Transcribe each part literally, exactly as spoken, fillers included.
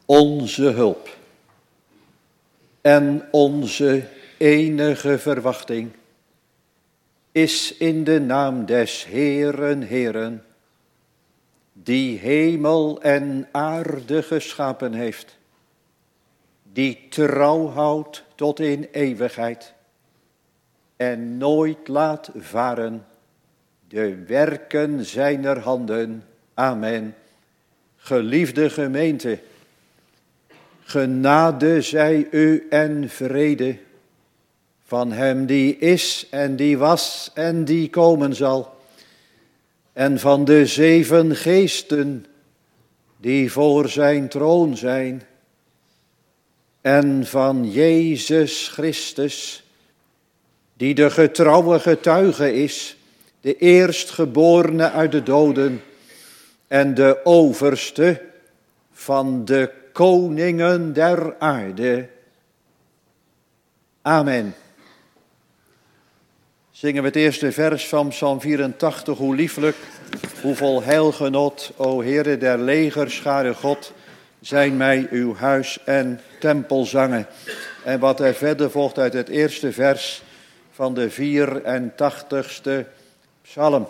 Onze hulp en onze enige verwachting is in de naam des Heeren Heeren, die hemel en aarde geschapen heeft, die trouw houdt tot in eeuwigheid en nooit laat varen de werken zijner handen. Amen. Geliefde gemeente, genade zij u en vrede van hem die is en die was en die komen zal, en van de zeven geesten die voor zijn troon zijn, en van Jezus Christus, die de getrouwe getuige is, de eerstgeborene uit de doden en de overste van de koningen der aarde. Amen. Zingen we het eerste vers van Psalm vierentachtig, hoe lieflijk, hoe vol heilgenot, o Heere der legerscharen God, zijn mij uw huis en tempelzangen. En wat er verder volgt uit het eerste vers van de vierentachtigste psalm.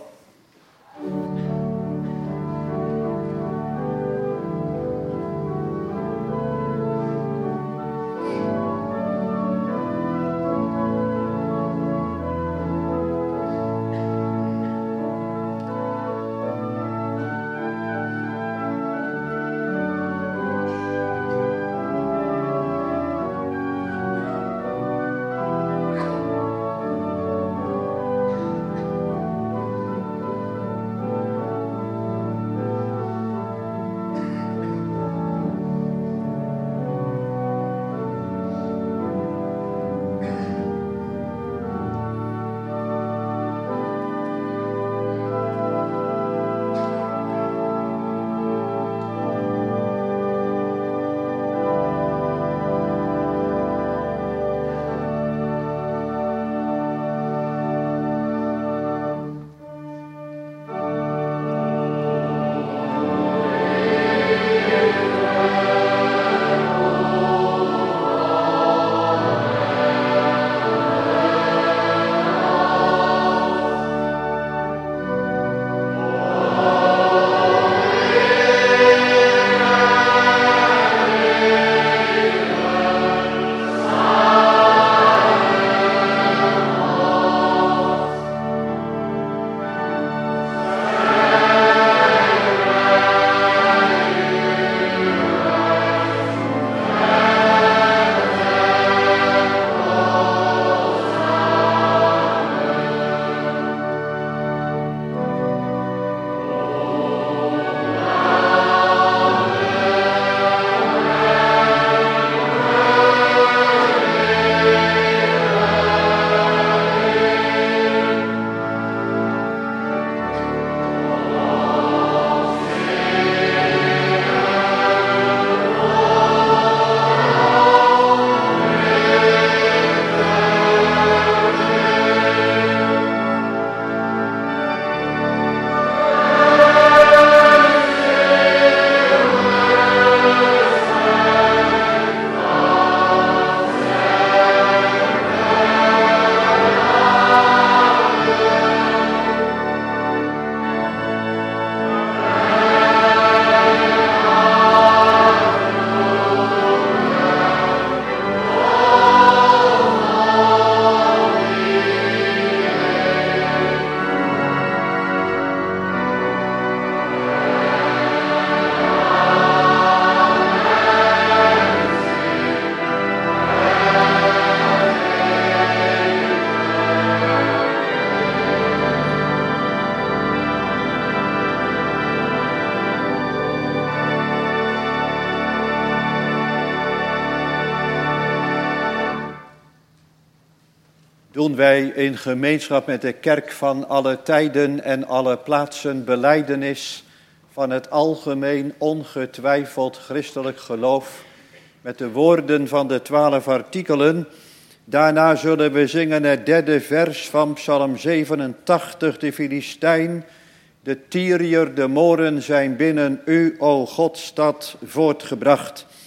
doen wij in gemeenschap met de kerk van alle tijden en alle plaatsen belijdenis van het algemeen ongetwijfeld christelijk geloof met de woorden van de twaalf artikelen. Daarna zullen we zingen het derde vers van Psalm zevenentachtig, de Filistijn. De Tyriër, de Moren zijn binnen u, o Godstad, voortgebracht.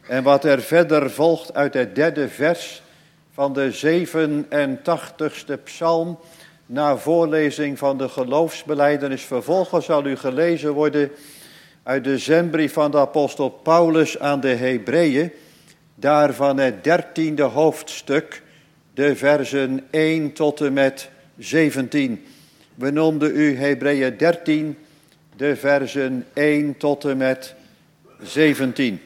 En wat er verder volgt uit het derde vers van de zevenentachtigste psalm, na voorlezing van de geloofsbelijdenis, vervolgens zal u gelezen worden uit de zendbrief van de apostel Paulus aan de Hebreeën, daarvan het dertiende hoofdstuk, de versen één tot en met zeventien. We noemden u Hebreeën dertien, de versen één tot en met zeventien.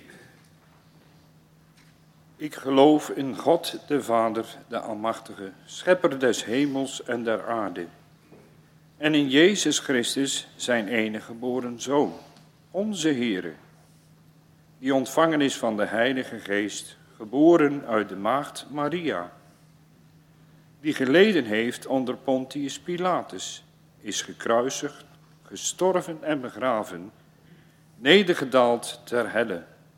Ik geloof in God de Vader, de Almachtige, schepper des hemels en der aarde. En in Jezus Christus, zijn enige geboren Zoon, onze Heere, die ontvangen is van de Heilige Geest, geboren uit de maagd Maria, die geleden heeft onder Pontius Pilatus, is gekruisigd, gestorven en begraven, nedergedaald ter helle.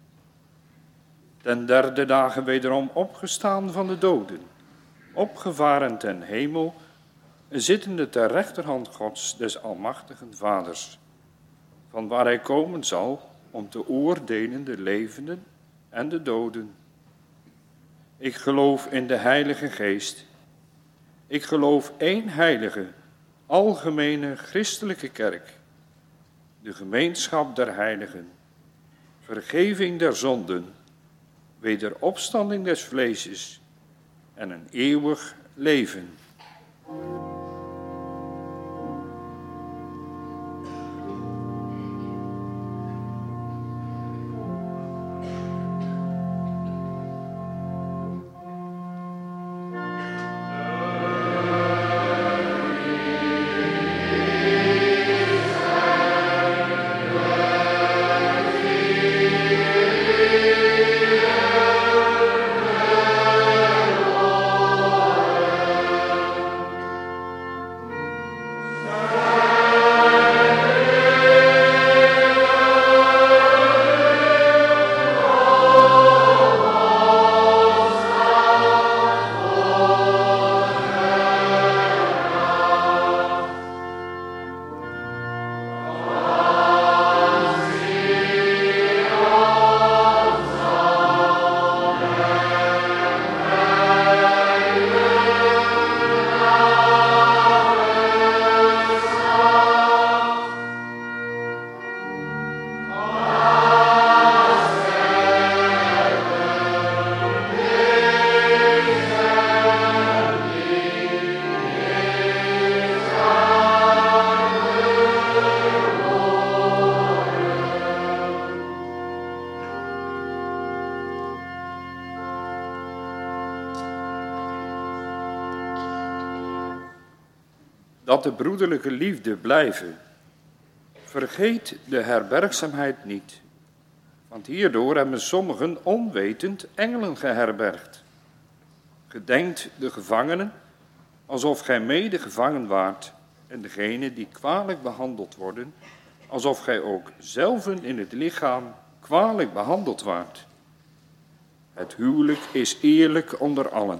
Ten derde dagen wederom opgestaan van de doden, opgevaren ten hemel, zittende ter rechterhand Gods des almachtigen Vaders, van waar hij komen zal om te oordelen de levenden en de doden. Ik geloof in de Heilige Geest. Ik geloof één heilige, algemene christelijke kerk, de gemeenschap der heiligen, vergeving der zonden, wederopstanding des vleeses en een eeuwig leven. Dat de broederlijke liefde blijven. Vergeet de herbergzaamheid niet, want hierdoor hebben sommigen onwetend engelen geherbergd. Gedenkt de gevangenen, alsof gij mede gevangen waart, en degenen die kwalijk behandeld worden, alsof gij ook zelven in het lichaam kwalijk behandeld waart. Het huwelijk is eerlijk onder allen,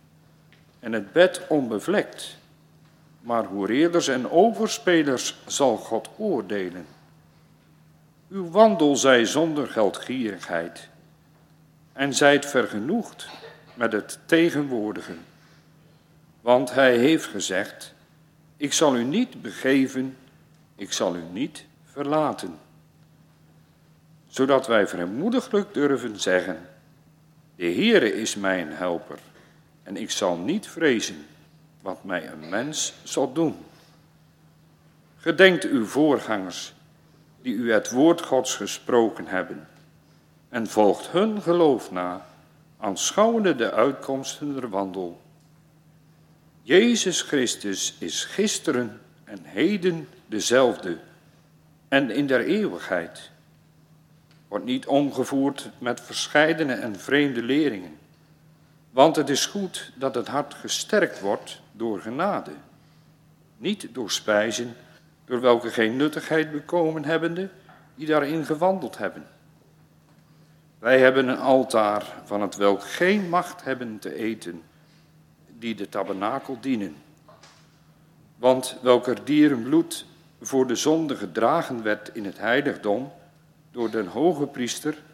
en het bed onbevlekt. Maar hoereerders en overspelers zal God oordelen. Uw wandel zij zonder geldgierigheid, en zijt vergenoegd met het tegenwoordige. Want hij heeft gezegd, ik zal u niet begeven, ik zal u niet verlaten. Zodat wij vrijmoediglijk durven zeggen, de Heere is mijn helper, en ik zal niet vrezen wat mij een mens zal doen. Gedenkt uw voorgangers, die u het woord Gods gesproken hebben, en volgt hun geloof na, aanschouwende de uitkomsten der wandel. Jezus Christus is gisteren en heden dezelfde, en in der eeuwigheid. Wordt niet omgevoerd met verscheidene en vreemde leringen, want het is goed dat het hart gesterkt wordt door genade, niet door spijzen, door welke geen nuttigheid bekomen hebbende, die daarin gewandeld hebben. Wij hebben een altaar van het welk geen macht hebben te eten, die de tabernakel dienen. Want welker dierenbloed voor de zonde gedragen werd in het heiligdom door den hoge priester,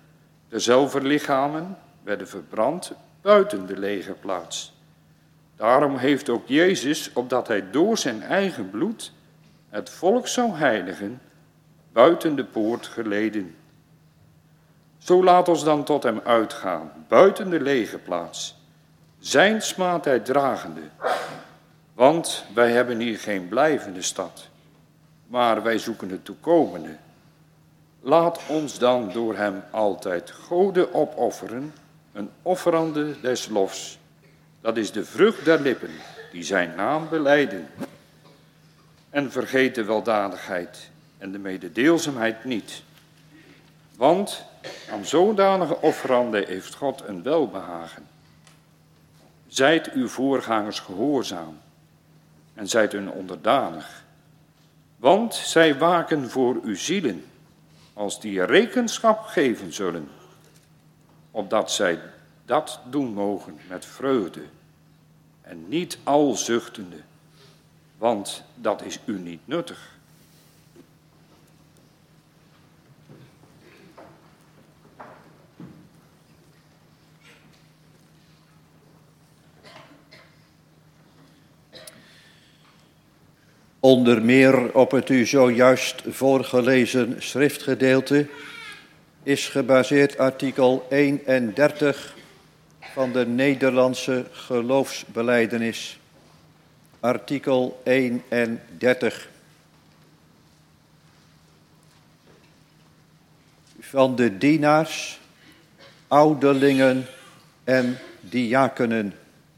Dezelfde lichamen werden verbrand buiten de legerplaats. Daarom heeft ook Jezus, opdat hij door zijn eigen bloed het volk zou heiligen, buiten de poort geleden. Zo laat ons dan tot hem uitgaan, buiten de legerplaats, zijn smaadheid dragende. Want wij hebben hier geen blijvende stad, maar wij zoeken de toekomende. Laat ons dan door hem altijd goden opofferen, een offerande des lofs. Dat is de vrucht der lippen, die zijn naam belijden. En vergeet de weldadigheid en de mededeelzaamheid niet. Want aan zodanige offerande heeft God een welbehagen. Zijt uw voorgangers gehoorzaam en zijt hun onderdanig. Want zij waken voor uw zielen, als die rekenschap geven zullen, opdat zij dat doen mogen met vreugde en niet al zuchtende, want dat is u niet nuttig. Onder meer op het u zojuist voorgelezen schriftgedeelte is gebaseerd artikel eenendertig van de Nederlandse geloofsbelijdenis. Artikel eenendertig. Van de dienaars, ouderlingen en diakenen.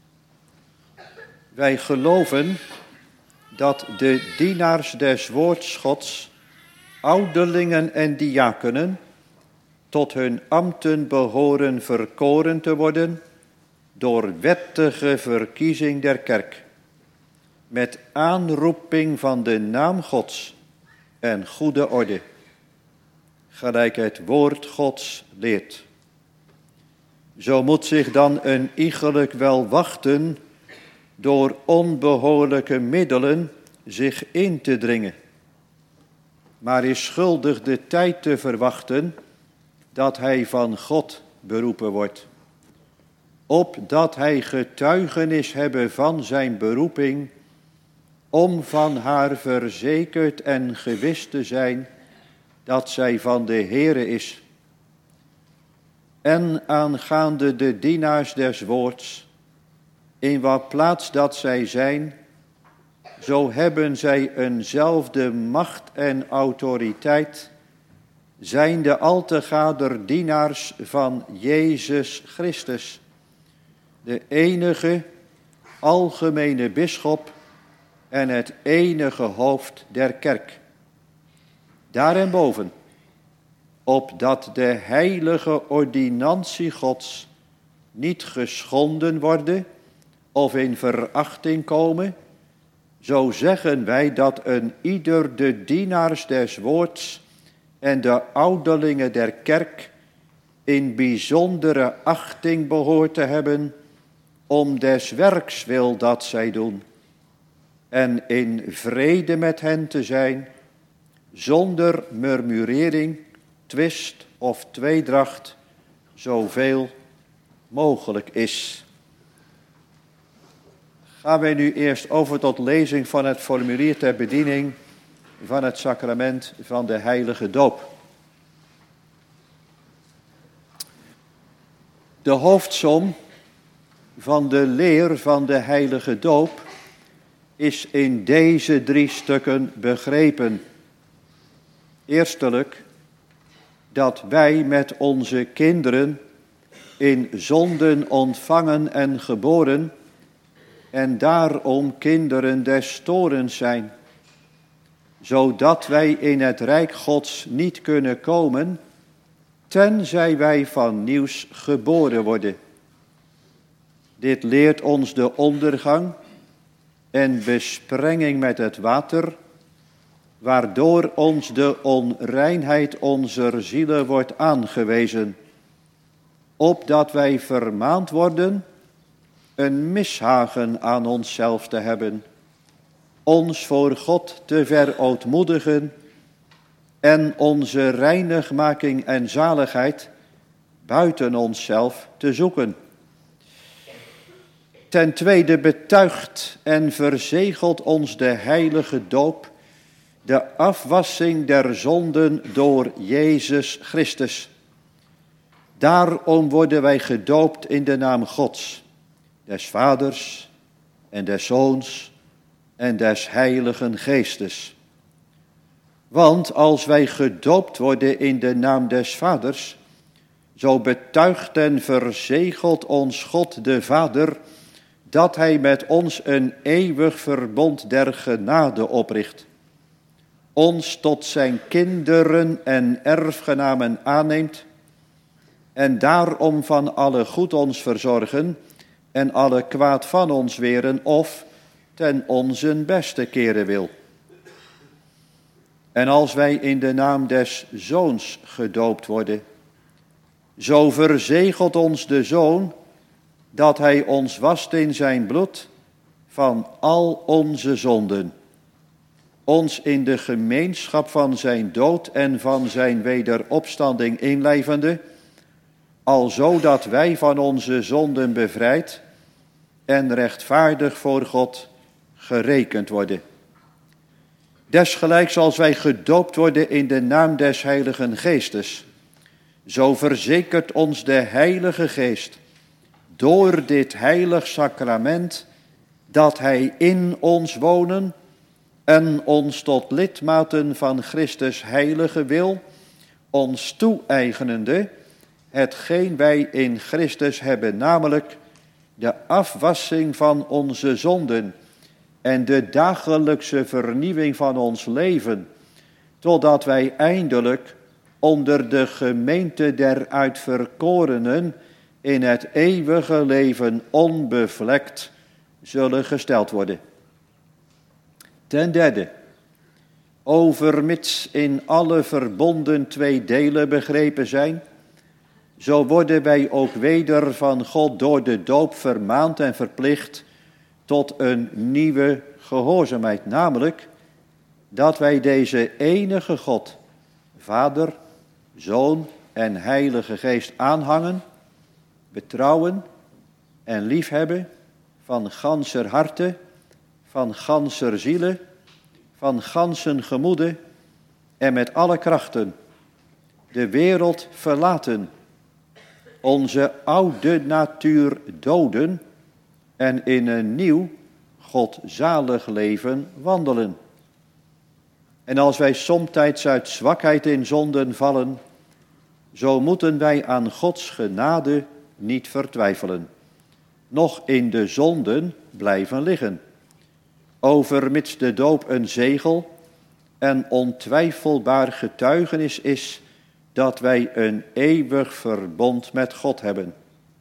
Wij geloven dat de dienaars des woords Gods, ouderlingen en diakenen, tot hun ambten behoren verkoren te worden door wettige verkiezing der kerk, met aanroeping van de naam Gods en goede orde, gelijk het woord Gods leert. Zo moet zich dan een iegelijk wel wachten door onbehoorlijke middelen zich in te dringen, maar is schuldig de tijd te verwachten dat hij van God beroepen wordt, opdat hij getuigenis hebben van zijn beroeping, om van haar verzekerd en gewis te zijn dat zij van de Heere is. En aangaande de dienaars des woords, in wat plaats dat zij zijn, zo hebben zij eenzelfde macht en autoriteit, zijnde altegader dienaars van Jezus Christus, de enige algemene bisschop en het enige hoofd der kerk. Daarenboven, opdat de heilige ordinantie Gods niet geschonden worden of in verachting komen, zo zeggen wij dat een ieder de dienaars des woords en de ouderlingen der kerk in bijzondere achting behoort te hebben, om des werks wil dat zij doen, en in vrede met hen te zijn, zonder murmurering, twist of tweedracht, zoveel mogelijk is. Gaan wij nu eerst over tot lezing van het formulier ter bediening van het sacrament van de heilige doop. De hoofdsom van de leer van de heilige doop is in deze drie stukken begrepen. Eerstelijk, dat wij met onze kinderen in zonden ontvangen en geboren en daarom kinderen des torens zijn, zodat wij in het rijk Gods niet kunnen komen, tenzij wij van nieuws geboren worden. Dit leert ons de ondergang en besprenging met het water, waardoor ons de onreinheid onzer zielen wordt aangewezen, opdat wij vermaand worden een mishagen aan onszelf te hebben, ons voor God te verootmoedigen en onze reinigmaking en zaligheid buiten onszelf te zoeken. Ten tweede betuigt en verzegelt ons de heilige doop de afwassing der zonden door Jezus Christus. Daarom worden wij gedoopt in de naam Gods, des Vaders en des Zoons en des Heiligen Geestes. Want als wij gedoopt worden in de naam des Vaders, zo betuigt en verzegelt ons God de Vader dat hij met ons een eeuwig verbond der genade opricht, ons tot zijn kinderen en erfgenamen aanneemt en daarom van alle goed ons verzorgen en alle kwaad van ons weren of ten onze beste keren wil. En als wij in de naam des Zoons gedoopt worden, zo verzegelt ons de Zoon dat hij ons wast in zijn bloed van al onze zonden, ons in de gemeenschap van zijn dood en van zijn wederopstanding inlijvende, alzo dat wij van onze zonden bevrijd en rechtvaardig voor God gerekend worden. Desgelijks als wij gedoopt worden in de naam des Heiligen Geestes, zo verzekert ons de Heilige Geest door dit heilig sacrament dat hij in ons wonen en ons tot lidmaten van Christus heilige wil, ons toe-eigenende, hetgeen wij in Christus hebben, namelijk de afwassing van onze zonden en de dagelijkse vernieuwing van ons leven, totdat wij eindelijk onder de gemeente der uitverkorenen in het eeuwige leven onbevlekt zullen gesteld worden. Ten derde, overmits in alle verbonden twee delen begrepen zijn, zo worden wij ook weder van God door de doop vermaand en verplicht tot een nieuwe gehoorzaamheid, namelijk dat wij deze enige God, Vader, Zoon en Heilige Geest aanhangen, betrouwen en liefhebben van ganser harte, van ganser ziele, van gansen gemoede en met alle krachten de wereld verlaten, onze oude natuur doden en in een nieuw godzalig leven wandelen. En als wij somtijds uit zwakheid in zonden vallen, zo moeten wij aan Gods genade niet vertwijfelen, noch in de zonden blijven liggen. Overmits de doop een zegel en ontwijfelbaar getuigenis is dat wij een eeuwig verbond met God hebben.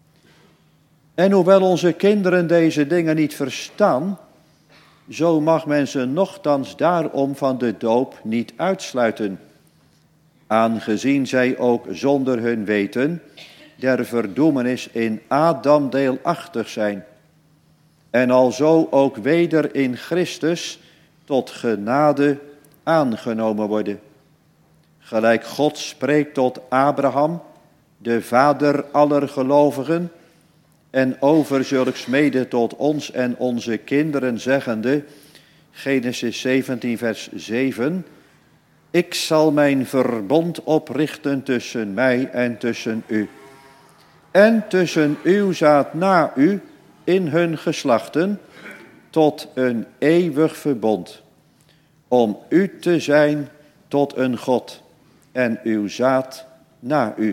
En hoewel onze kinderen deze dingen niet verstaan, zo mag men ze nochtans daarom van de doop niet uitsluiten, aangezien zij ook zonder hun weten der verdoemenis in Adam deelachtig zijn, en alzo ook weder in Christus tot genade aangenomen worden. Gelijk God spreekt tot Abraham, de vader aller gelovigen, en over zulks mede tot ons en onze kinderen zeggende, Genesis zeventien vers zeven, ik zal mijn verbond oprichten tussen mij en tussen u, en tussen uw zaad na u in hun geslachten, tot een eeuwig verbond, om u te zijn tot een God en uw zaad na u.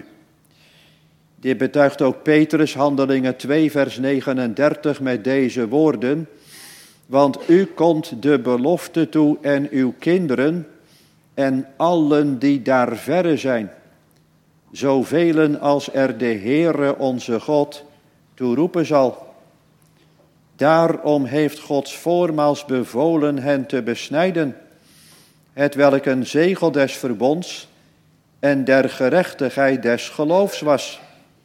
Dit betuigt ook Petrus, Handelingen twee vers negenendertig met deze woorden, want u komt de belofte toe en uw kinderen en allen die daar verre zijn, zoveel als er de Heere onze God toeroepen zal. Daarom heeft Gods voormaals bevolen hen te besnijden, hetwelk een zegel des verbonds en der gerechtigheid des geloofs was.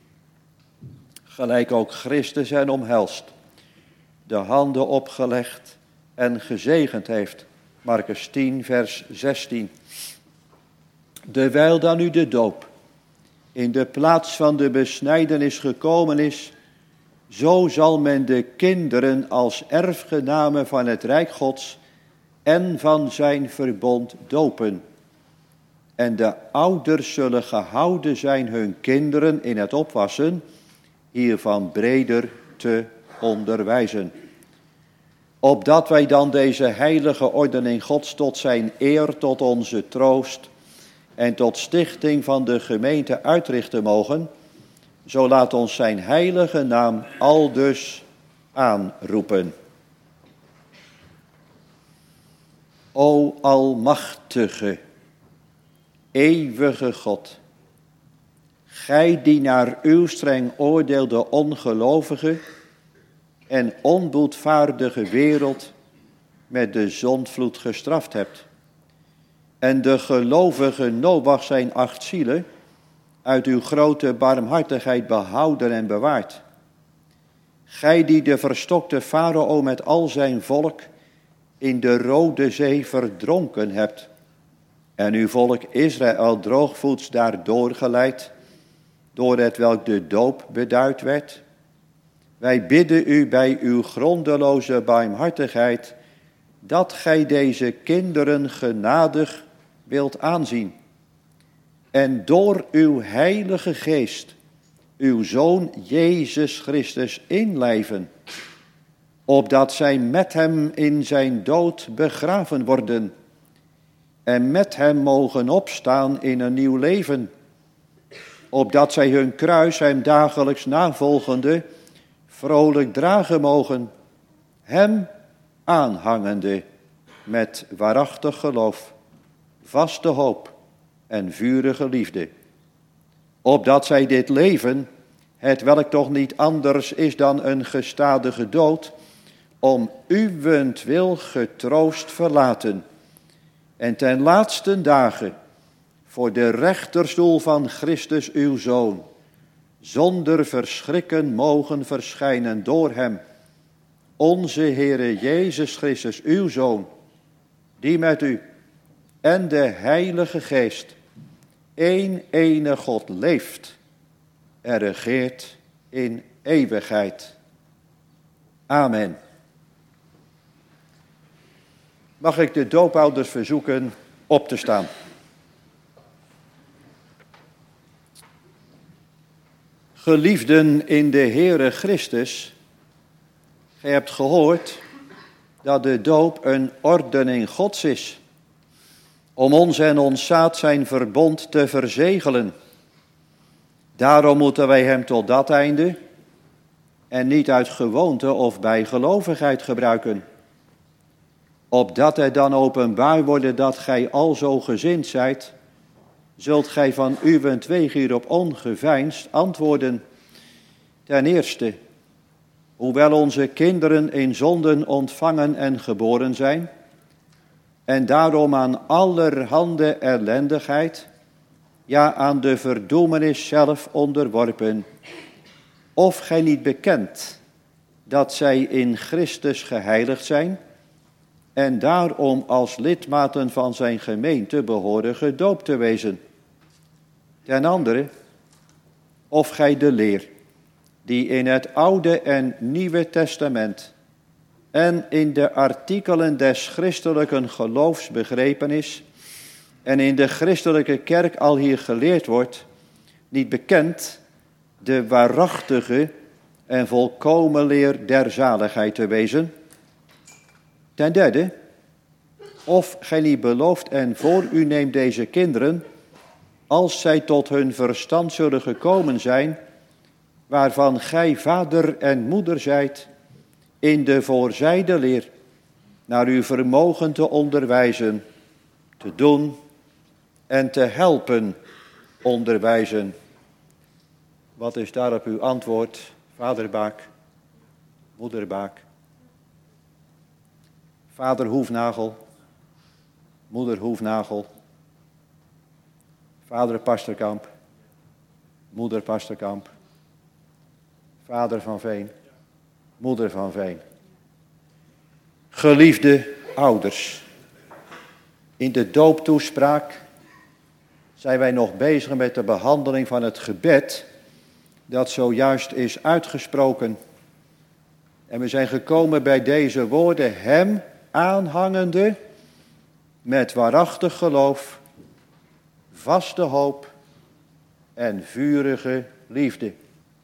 Gelijk ook Christus hen omhelst, de handen opgelegd en gezegend heeft. Markus tien vers zestien. Dewijl dan nu de doop in de plaats van de besnijdenis gekomen is, zo zal men de kinderen als erfgenamen van het Rijk Gods en van zijn verbond dopen. En de ouders zullen gehouden zijn hun kinderen in het opwassen, hiervan breder te onderwijzen. Opdat wij dan deze heilige ordening Gods tot zijn eer, tot onze troost en tot stichting van de gemeente uitrichten mogen, zo laat ons zijn heilige naam aldus aanroepen. O almachtige, eeuwige God, gij die naar uw streng oordeel de ongelovige en onboedvaardige wereld met de zondvloed gestraft hebt, en de gelovige Noach zijn acht zielen uit uw grote barmhartigheid behouden en bewaard. Gij die de verstokte Farao met al zijn volk in de Rode Zee verdronken hebt, en uw volk Israël droogvoets daardoor geleid, door het welk de doop beduid werd. Wij bidden u bij uw grondeloze barmhartigheid, dat gij deze kinderen genadig wilt aanzien, en door uw heilige geest uw Zoon Jezus Christus inlijven, opdat zij met hem in zijn dood begraven worden en met hem mogen opstaan in een nieuw leven, opdat zij hun kruis hem dagelijks navolgende vrolijk dragen mogen, hem aanhangende met waarachtig geloof, vaste hoop en vurige liefde, opdat zij dit leven, het welk toch niet anders is dan een gestadige dood, om uwentwil getroost verlaten en ten laatste dagen voor de rechterstoel van Christus uw Zoon zonder verschrikken mogen verschijnen door hem, onze Heere Jezus Christus uw Zoon, die met u en de Heilige Geest één ene God leeft en regeert in eeuwigheid. Amen. Mag ik de doopouders verzoeken op te staan. Geliefden in de Heere Christus, gij hebt gehoord dat de doop een ordening Gods is, om ons en ons zaad zijn verbond te verzegelen. Daarom moeten wij hem tot dat einde en niet uit gewoonte of bijgelovigheid gebruiken, opdat het dan openbaar worden dat gij alzo gezind zijt, zult gij van uwentwege hierop ongeveinsd antwoorden. Ten eerste, hoewel onze kinderen in zonden ontvangen en geboren zijn, en daarom aan allerhande ellendigheid, ja aan de verdoemenis zelf onderworpen, of gij niet bekent dat zij in Christus geheiligd zijn, en daarom als lidmaten van zijn gemeente behoren gedoopt te wezen. Ten andere, of gij de leer, die in het Oude en Nieuwe Testament en in de artikelen des christelijke geloofs begrepen is, en in de christelijke kerk al hier geleerd wordt, niet bekend de waarachtige en volkomen leer der zaligheid te wezen. Ten derde, of gij niet belooft en voor u neemt deze kinderen, als zij tot hun verstand zullen gekomen zijn, waarvan gij vader en moeder zijt, in de voorzijde leer, naar uw vermogen te onderwijzen, te doen en te helpen onderwijzen. Wat is daarop uw antwoord, vader Baak, moeder Baak? Vader Hoefnagel, moeder Hoefnagel, vader Pasterkamp, moeder Pasterkamp, vader Van Veen, moeder Van Veen. Geliefde ouders, in de dooptoespraak zijn wij nog bezig met de behandeling van het gebed dat zojuist is uitgesproken. En we zijn gekomen bij deze woorden, hem aanhangende met waarachtig geloof, vaste hoop en vurige liefde.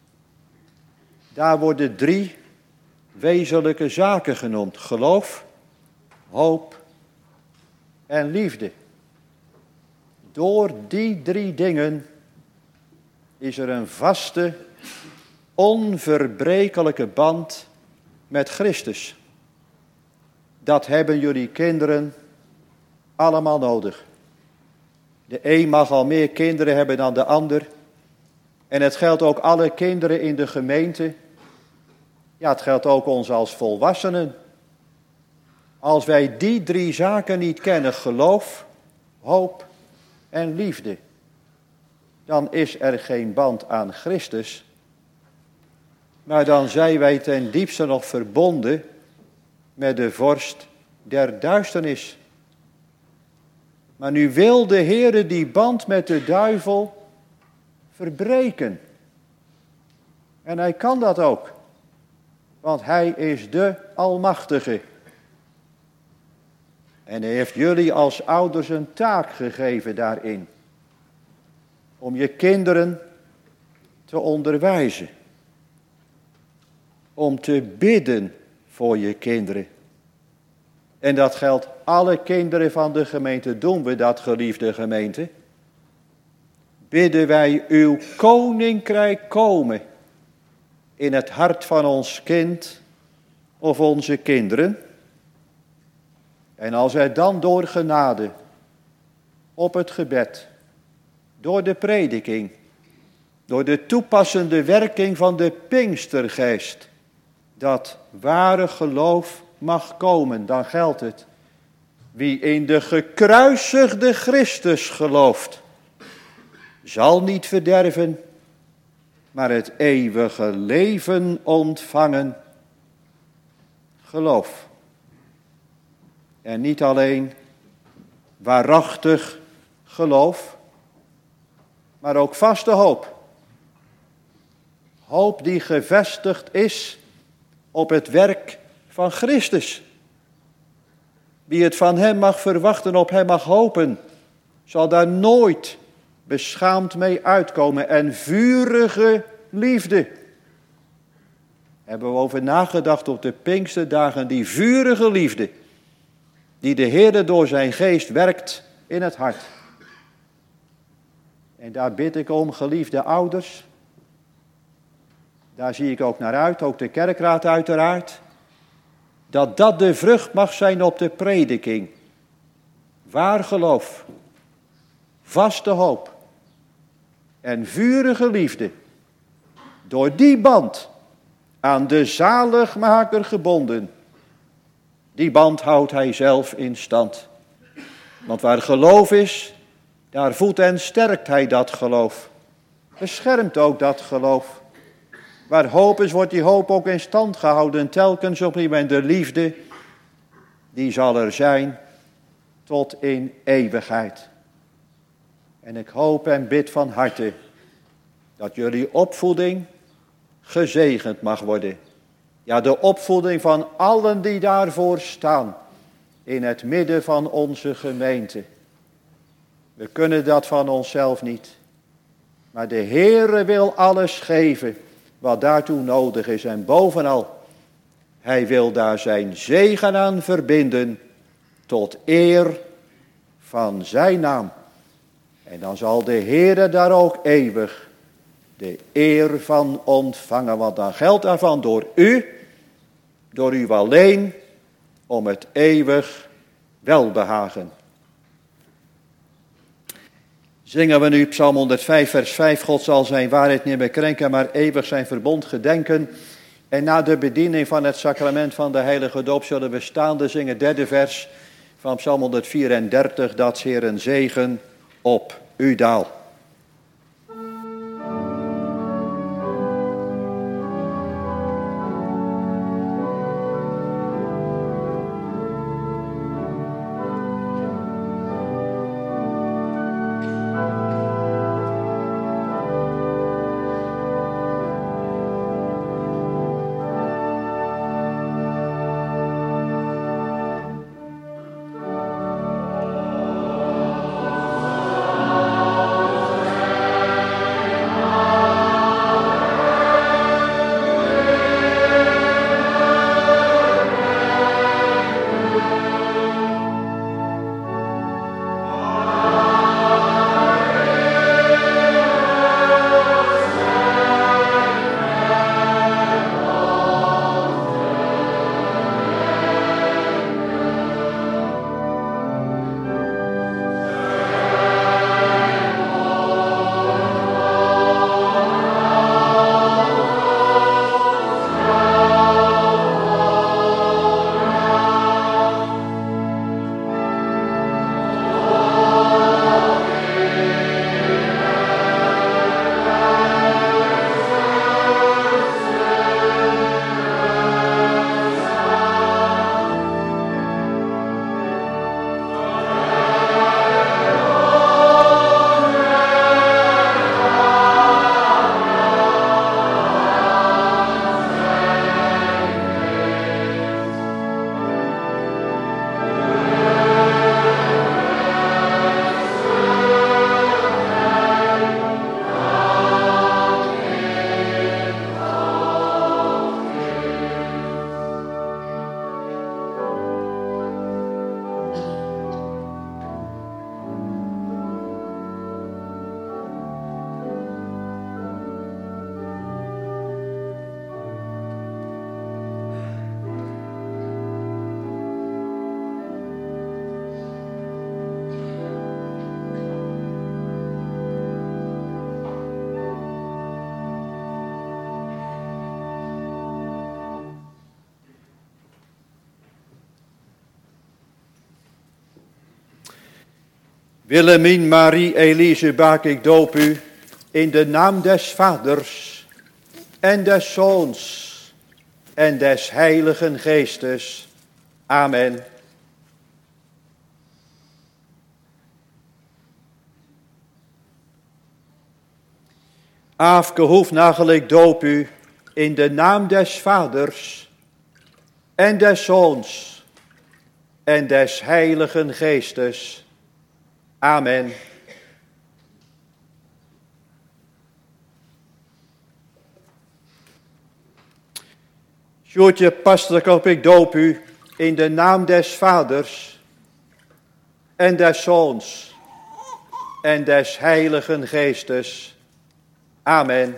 Daar worden drie wezenlijke zaken genoemd. Geloof, hoop en liefde. Door die drie dingen is er een vaste, onverbrekelijke band met Christus. Dat hebben jullie kinderen allemaal nodig. De een mag al meer kinderen hebben dan de ander. En het geldt ook alle kinderen in de gemeente. Ja, het geldt ook ons als volwassenen. Als wij die drie zaken niet kennen, geloof, hoop en liefde, dan is er geen band aan Christus. Maar dan zijn wij ten diepste nog verbonden met de vorst der duisternis. Maar nu wil de Heere die band met de duivel verbreken. En hij kan dat ook. Want hij is de Almachtige. En hij heeft jullie als ouders een taak gegeven daarin. Om je kinderen te onderwijzen. Om te bidden voor je kinderen. En dat geldt alle kinderen van de gemeente. Doen we dat, geliefde gemeente? Bidden wij uw koninkrijk komen in het hart van ons kind of onze kinderen. En als er dan door genade op het gebed, door de prediking, door de toepassende werking van de Pinkstergeest, dat ware geloof mag komen, dan geldt het. Wie in de gekruisigde Christus gelooft, zal niet verderven, maar het eeuwige leven ontvangen. Geloof. En niet alleen waarachtig geloof, maar ook vaste hoop. Hoop die gevestigd is op het werk van Christus. Wie het van hem mag verwachten, op hem mag hopen, zal daar nooit beschaamd mee uitkomen. En vurige liefde. Hebben we over nagedacht op de Pinksterdagen, die vurige liefde, die de Heer door zijn geest werkt in het hart. En daar bid ik om, geliefde ouders. Daar zie ik ook naar uit, ook de kerkraad uiteraard. Dat dat de vrucht mag zijn op de prediking. Waar geloof, vaste hoop en vurige liefde. Door die band aan de zaligmaker gebonden. Die band houdt hij zelf in stand. Want waar geloof is, daar voedt en sterkt hij dat geloof. Beschermt ook dat geloof. Waar hoop is, wordt die hoop ook in stand gehouden. Telkens opnieuw. En de liefde, die zal er zijn tot in eeuwigheid. En ik hoop en bid van harte dat jullie opvoeding gezegend mag worden. Ja, de opvoeding van allen die daarvoor staan in het midden van onze gemeente. We kunnen dat van onszelf niet. Maar de Heere wil alles geven wat daartoe nodig is. En bovenal, hij wil daar zijn zegen aan verbinden tot eer van zijn naam. En dan zal de Heere daar ook eeuwig de eer van ontvangen. Want dan geldt daarvan door u, door u alleen, om het eeuwig welbehagen. Zingen we nu Psalm honderdvijf, vers vijf. God zal zijn waarheid niet meer krenken, maar eeuwig zijn verbond gedenken. En na de bediening van het sacrament van de heilige doop zullen we staande zingen. Derde vers van Psalm honderdvierendertig. Dat Heer een zegen op u daal. Willemien Marie Elise Baak, ik doop u in de naam des Vaders en des Zoons en des Heiligen Geestes. Amen. Aafke Hoefnagel, ik doop u in de naam des Vaders en des Zoons en des Heiligen Geestes. Amen. Sjoerdje Pasterkop, ik doop u in de naam des Vaders en des Zoons en des Heiligen Geestes. Amen.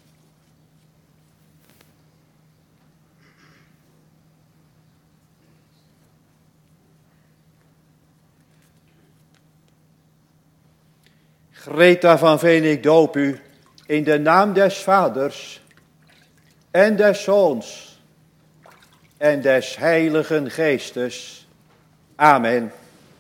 Greta van Veen, ik doop u in de naam des Vaders en des Zoons en des Heiligen Geestes. Amen.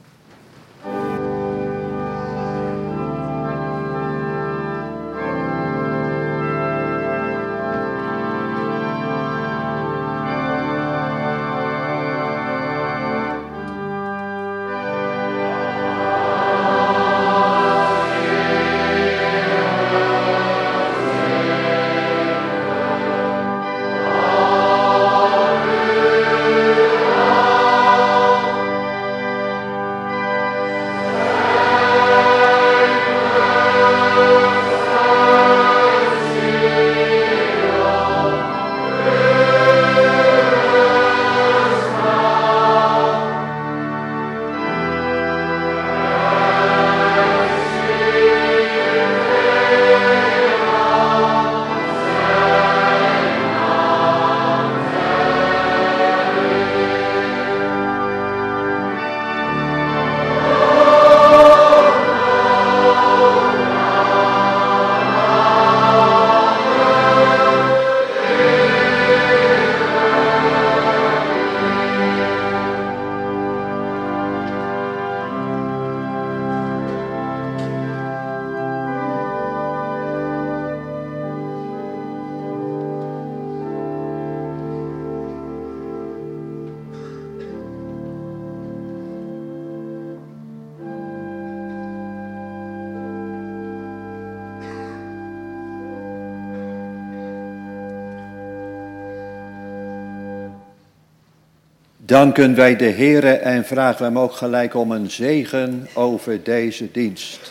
Danken wij de Heere en vragen we hem ook gelijk om een zegen over deze dienst.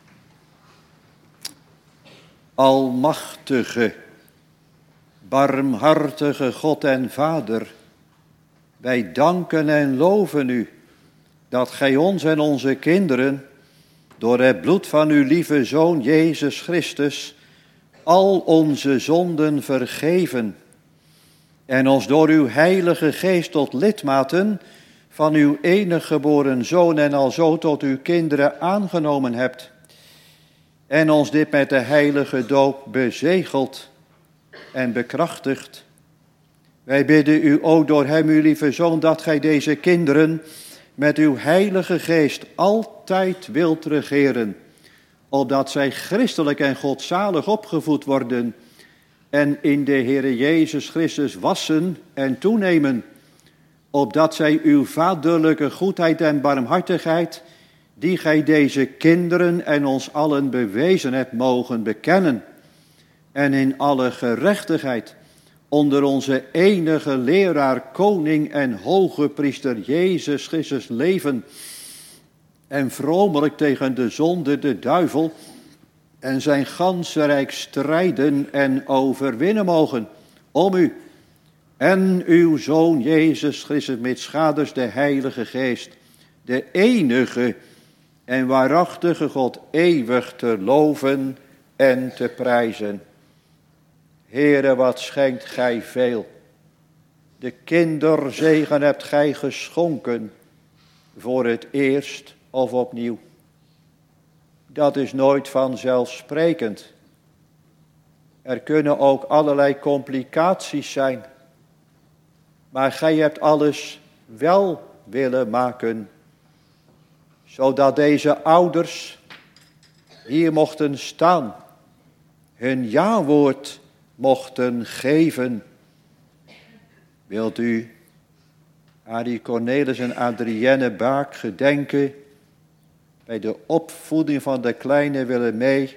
Almachtige, barmhartige God en Vader, wij danken en loven u dat gij ons en onze kinderen door het bloed van uw lieve Zoon Jezus Christus al onze zonden vergeven en ons door uw Heilige Geest tot lidmaten van uw enige geboren Zoon en alzo tot uw kinderen aangenomen hebt. En ons dit met de heilige doop bezegeld en bekrachtigd. Wij bidden u ook door hem, uw lieve Zoon, dat gij deze kinderen met uw Heilige Geest altijd wilt regeren, opdat zij christelijk en godzalig opgevoed worden en in de Heere Jezus Christus wassen en toenemen, opdat zij uw vaderlijke goedheid en barmhartigheid, die gij deze kinderen en ons allen bewezen hebt, mogen bekennen, en in alle gerechtigheid onder onze enige leraar, koning en hoge priester Jezus Christus leven, en vromelijk tegen de zonde, de duivel en zijn ganse rijk strijden en overwinnen mogen, om u en uw Zoon Jezus Christus met schaders de Heilige Geest, de enige en waarachtige God, eeuwig te loven en te prijzen. Heere, wat schenkt gij veel. De kinderzegen hebt gij geschonken, voor het eerst of opnieuw. Dat is nooit vanzelfsprekend. Er kunnen ook allerlei complicaties zijn. Maar gij hebt alles wel willen maken. zodat deze ouders hier mochten staan, hun ja-woord mochten geven. Wilt u Arie Cornelis en Adrienne Baak gedenken bij de opvoeding van de kleine Willemee?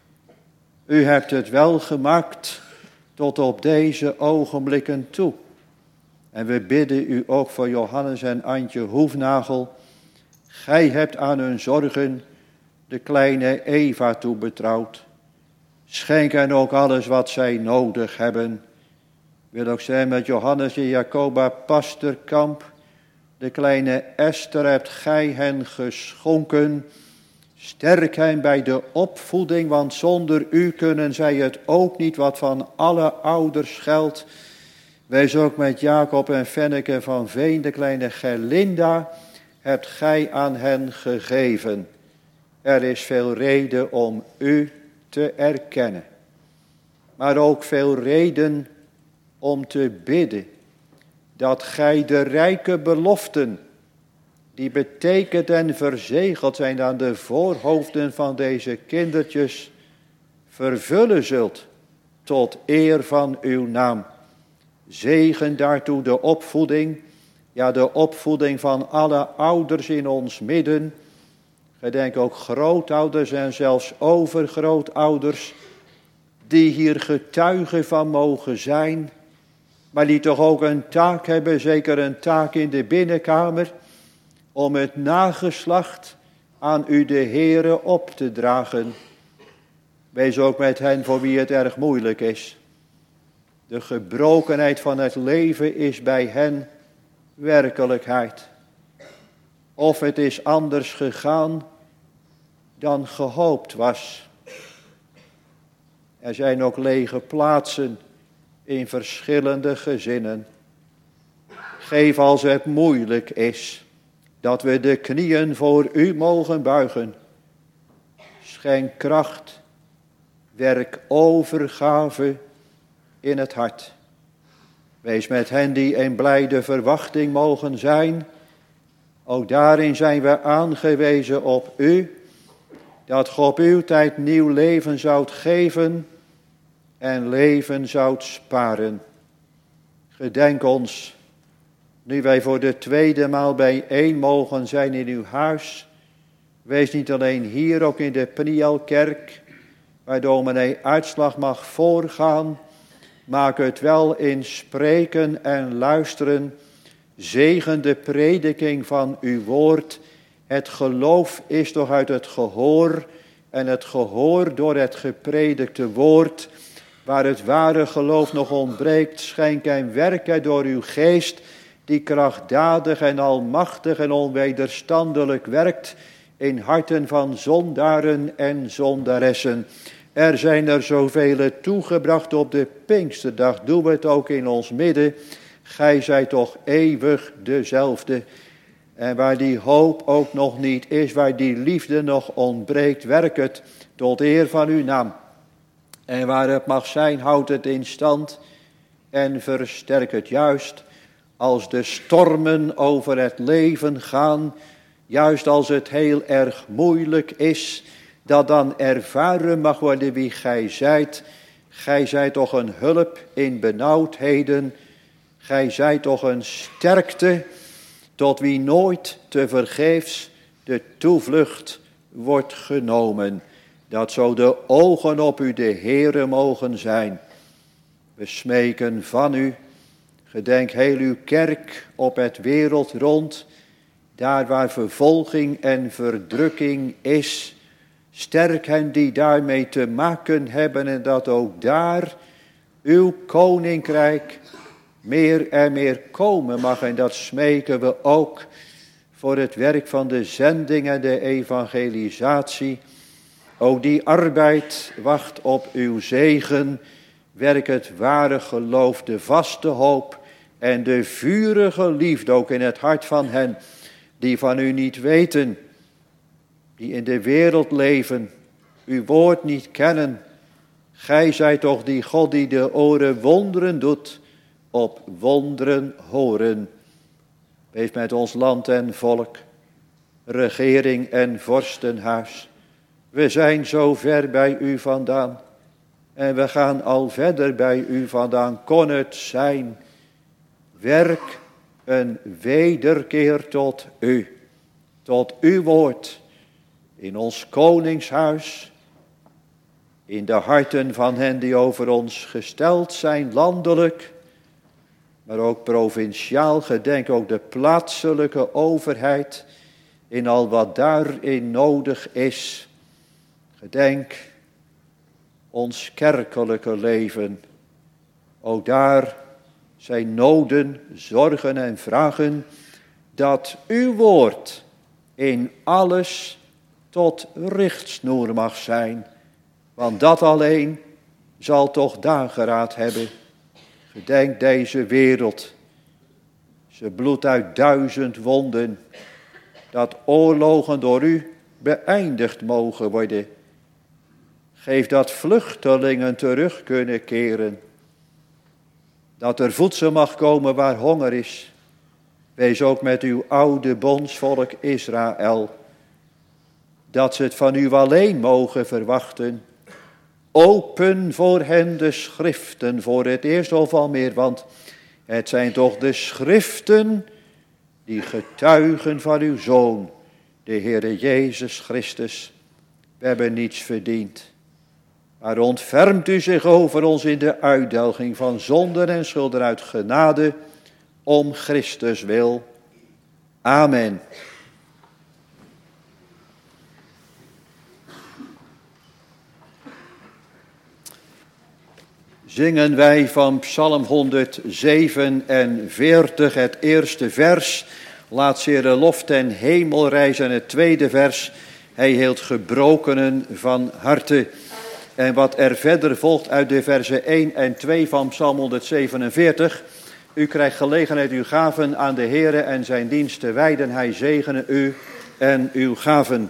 U hebt het wel gemaakt tot op deze ogenblikken toe. En we bidden u ook voor Johannes en Antje Hoefnagel. Gij hebt aan hun zorgen de kleine Eva toebetrouwd. Schenk hen ook alles wat zij nodig hebben. Wil ook zijn met Johannes en Jacoba Pasterkamp. De kleine Esther hebt gij hen geschonken. Sterk hen bij de opvoeding, want zonder u kunnen zij het ook niet, wat van alle ouders geldt. Wees ook met Jacob en Fenneke van Veen, de kleine Gerlinda, hebt gij aan hen gegeven. Er is veel reden om u te erkennen, maar ook veel reden om te bidden dat gij de rijke beloften, die betekend en verzegeld zijn aan de voorhoofden van deze kindertjes, vervullen zult tot eer van uw naam. Zegen daartoe de opvoeding, ja de opvoeding van alle ouders in ons midden. Gedenk ook grootouders en zelfs overgrootouders, die hier getuigen van mogen zijn, maar die toch ook een taak hebben, zeker een taak in de binnenkamer, om het nageslacht aan u de Heere op te dragen. Wees ook met hen voor wie het erg moeilijk is. De gebrokenheid van het leven is bij hen werkelijkheid. Of het is anders gegaan dan gehoopt was. Er zijn ook lege plaatsen in verschillende gezinnen. Geef als het moeilijk is, dat we de knieën voor u mogen buigen. Schenk kracht, werk overgave in het hart. Wees met hen die in blijde verwachting mogen zijn. Ook daarin zijn we aangewezen op u, dat God op uw tijd nieuw leven zoudt geven en leven zoudt sparen. Gedenk ons, nu wij voor de tweede maal bijeen mogen zijn in uw huis. Wees niet alleen hier, ook in de Penielkerk, waar dominee Uitslag mag voorgaan. Maak het wel in spreken en luisteren. Zegen de prediking van uw woord. Het geloof is toch uit het gehoor, en het gehoor door het gepredikte woord. Waar het ware geloof nog ontbreekt, schenk en werk door uw geest, die krachtdadig en almachtig en onwederstandelijk werkt in harten van zondaren en zondaressen. Er zijn er zoveel toegebracht op de Pinksterdag. Doe het ook in ons midden. Gij zijt toch eeuwig dezelfde. En waar die hoop ook nog niet is, waar die liefde nog ontbreekt, werk het tot eer van uw naam. En waar het mag zijn, houd het in stand en versterk het juist als de stormen over het leven gaan. Juist als het heel erg moeilijk is, dat dan ervaren mag worden wie gij zijt. Gij zijt toch een hulp in benauwdheden. Gij zijt toch een sterkte, tot wie nooit tevergeefs de toevlucht wordt genomen. Dat zo de ogen op u de Heere mogen zijn. We smeken van u. Gedenk heel uw kerk op het wereld rond. Daar waar vervolging en verdrukking is. Sterk hen die daarmee te maken hebben. En dat ook daar uw koninkrijk meer en meer komen mag. En dat smeken we ook voor het werk van de zending en de evangelisatie. Ook die arbeid wacht op uw zegen. Werk het ware geloof, de vaste hoop en de vurige liefde ook in het hart van hen die van u niet weten, die in de wereld leven, uw woord niet kennen. Gij zijt toch die God die de oren wonderen doet, op wonderen horen. Wees met ons land en volk. regering en vorstenhuis. We zijn zo ver bij u vandaan en we gaan al verder bij u vandaan. Kon het zijn, werk een wederkeer tot u, tot uw woord, in ons koningshuis, in de harten van hen die over ons gesteld zijn, landelijk, maar ook provinciaal. Gedenk ook de plaatselijke overheid in al wat daarin nodig is. Gedenk ons kerkelijke leven. Ook daar zijn noden, zorgen en vragen, dat uw woord in alles tot richtsnoer mag zijn. Want dat alleen zal toch dageraad hebben. Gedenk deze wereld. Ze bloedt uit duizend wonden. Dat oorlogen door u beëindigd mogen worden. Geef dat vluchtelingen terug kunnen keren. Dat er voedsel mag komen waar honger is. Wees ook met uw oude bondsvolk Israël. Dat ze het van u alleen mogen verwachten. Open voor hen de schriften, voor het eerst of al meer, want het zijn toch de schriften die getuigen van uw Zoon, de Heere Jezus Christus. We hebben niets verdiend, maar ontfermt u zich over ons in de uitdelging van zonden en schulden uit genade, om Christus wil. Amen. Zingen wij van Psalm honderdzevenenveertig, het eerste vers. Laat zere lof ten hemel rijzen. Het tweede vers, hij heelt gebrokenen van harte. En wat er verder volgt uit de versen één en twee van Psalm honderdzevenenveertig. U krijgt gelegenheid uw gaven aan de Heere en zijn dienst te wijden. Hij zegene u en uw gaven.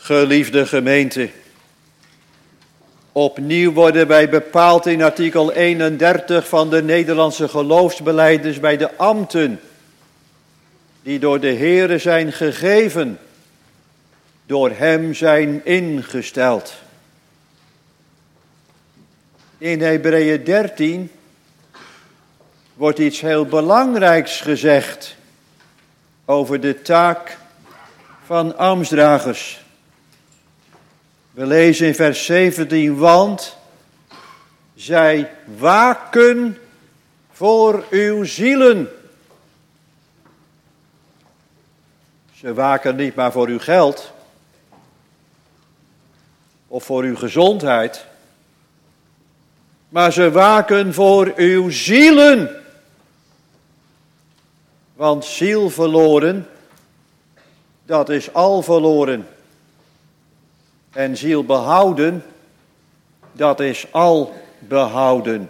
Geliefde gemeente, opnieuw worden wij bepaald in artikel eenendertig van de Nederlandse geloofsbelijdenis bij de ambten, die door de Heere zijn gegeven, door hem zijn ingesteld. In Hebreeën dertien wordt iets heel belangrijks gezegd over de taak van ambtsdragers. We lezen in vers zeventien, want zij waken voor uw zielen. Ze waken niet maar voor uw geld of voor uw gezondheid, maar ze waken voor uw zielen. Want ziel verloren, dat is al verloren. En ziel behouden, dat is al behouden.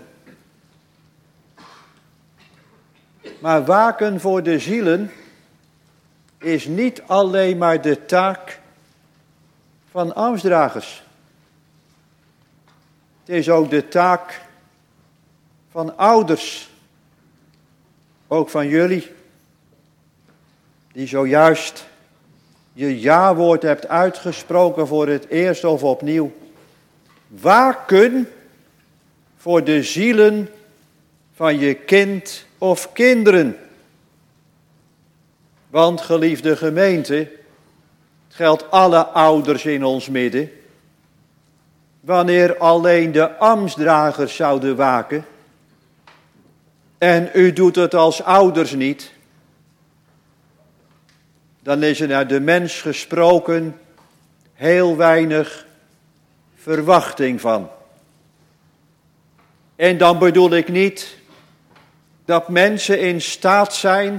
Maar waken voor de zielen is niet alleen maar de taak van ambtsdragers. Het is ook de taak van ouders. Ook van jullie, die zojuist je ja-woord hebt uitgesproken voor het eerst of opnieuw. Waken voor de zielen van je kind of kinderen. Want, geliefde gemeente, het geldt alle ouders in ons midden. Wanneer alleen de ambtsdragers zouden waken, en u doet het als ouders niet, dan is er naar de mens gesproken heel weinig verwachting van. En dan bedoel ik niet dat mensen in staat zijn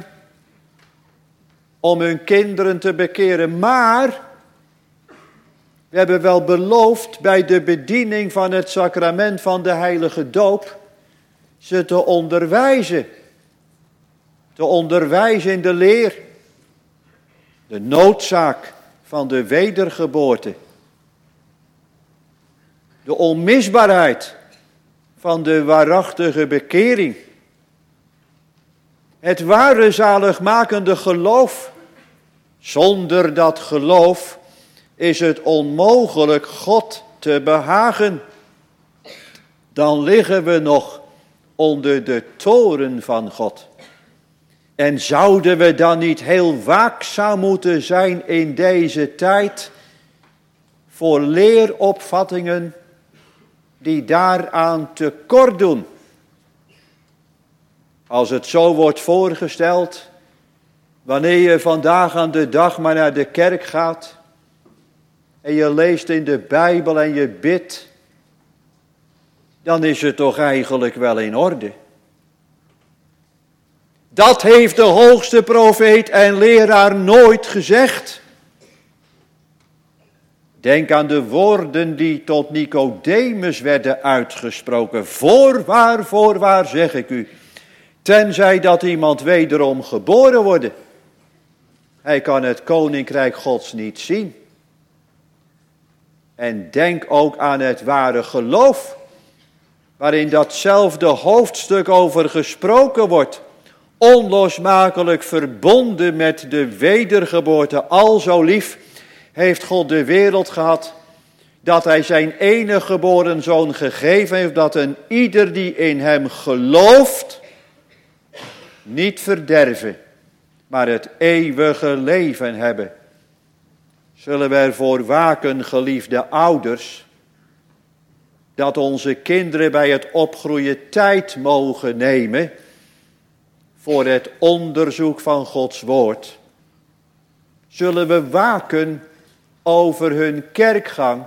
om hun kinderen te bekeren, maar we hebben wel beloofd bij de bediening van het sacrament van de heilige doop ze te onderwijzen. Te onderwijzen in de leer. De noodzaak van de wedergeboorte. De onmisbaarheid van de waarachtige bekering. Het ware zaligmakende geloof. Zonder dat geloof is het onmogelijk God te behagen. Dan liggen we nog onder de toren van God. En zouden we dan niet heel waakzaam moeten zijn in deze tijd voor leeropvattingen die daaraan tekort doen? Als het zo wordt voorgesteld, wanneer je vandaag aan de dag maar naar de kerk gaat en je leest in de Bijbel en je bidt, dan is het toch eigenlijk wel in orde. Dat heeft de hoogste profeet en leraar nooit gezegd. Denk aan de woorden die tot Nicodemus werden uitgesproken. Voorwaar, voorwaar zeg ik u, tenzij dat iemand wederom geboren wordt, hij kan het koninkrijk Gods niet zien. En denk ook aan het ware geloof, waarin datzelfde hoofdstuk over gesproken wordt. Onlosmakelijk verbonden met de wedergeboorte. Al zo lief heeft God de wereld gehad, dat hij zijn enige geboren zoon gegeven heeft, dat een ieder die in hem gelooft, niet verderven, maar het eeuwige leven hebben. Zullen we ervoor waken, geliefde ouders, dat onze kinderen bij het opgroeien tijd mogen nemen voor het onderzoek van Gods woord? Zullen we waken over hun kerkgang?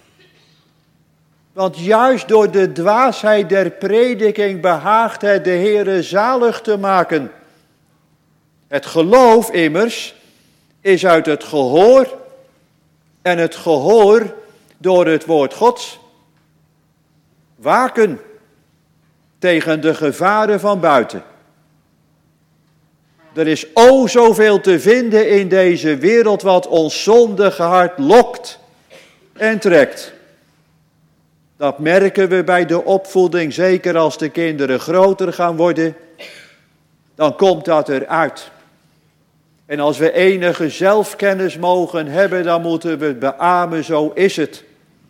Want juist door de dwaasheid der prediking behaagt het de Heere zalig te maken. Het geloof immers is uit het gehoor en het gehoor door het woord Gods. Waken tegen de gevaren van buiten. Er is o zoveel te vinden in deze wereld wat ons zondige hart lokt. en trekt. Dat merken we bij de opvoeding, zeker als de kinderen groter gaan worden. Dan komt dat eruit. En als we enige zelfkennis mogen hebben, dan moeten we het beamen, zo is het.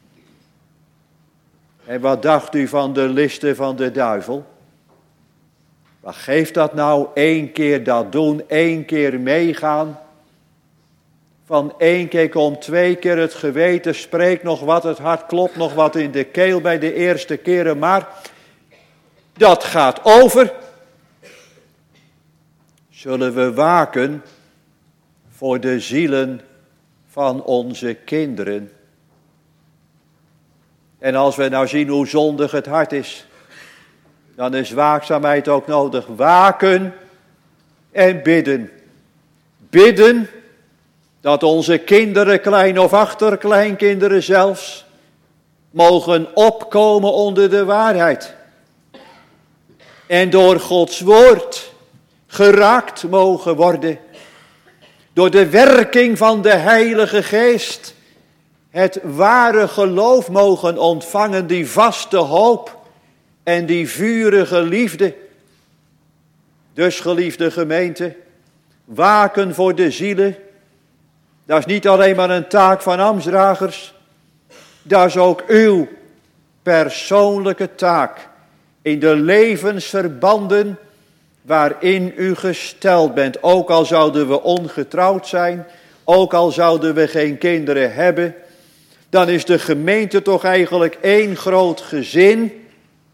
En wat dacht u van de listen van de duivel? Wat geeft dat nou? Eén keer dat doen, één keer meegaan. Van één keer komt twee keer het geweten, spreekt nog wat, het hart klopt nog wat in de keel bij de eerste keren, maar dat gaat over. Zullen we waken voor de zielen van onze kinderen? En als we nou zien hoe zondig het hart is, dan is waakzaamheid ook nodig. Waken en bidden. Bidden dat onze kinderen, klein of achterkleinkinderen zelfs, mogen opkomen onder de waarheid. En door Gods woord geraakt mogen worden. Door de werking van de Heilige Geest het ware geloof mogen ontvangen, die vaste hoop en die vurige liefde. Dus, geliefde gemeente, waken voor de zielen. Dat is niet alleen maar een taak van ambtsdragers. Dat is ook uw persoonlijke taak in de levensverbanden waarin u gesteld bent. Ook al zouden we ongetrouwd zijn, ook al zouden we geen kinderen hebben, dan is de gemeente toch eigenlijk één groot gezin.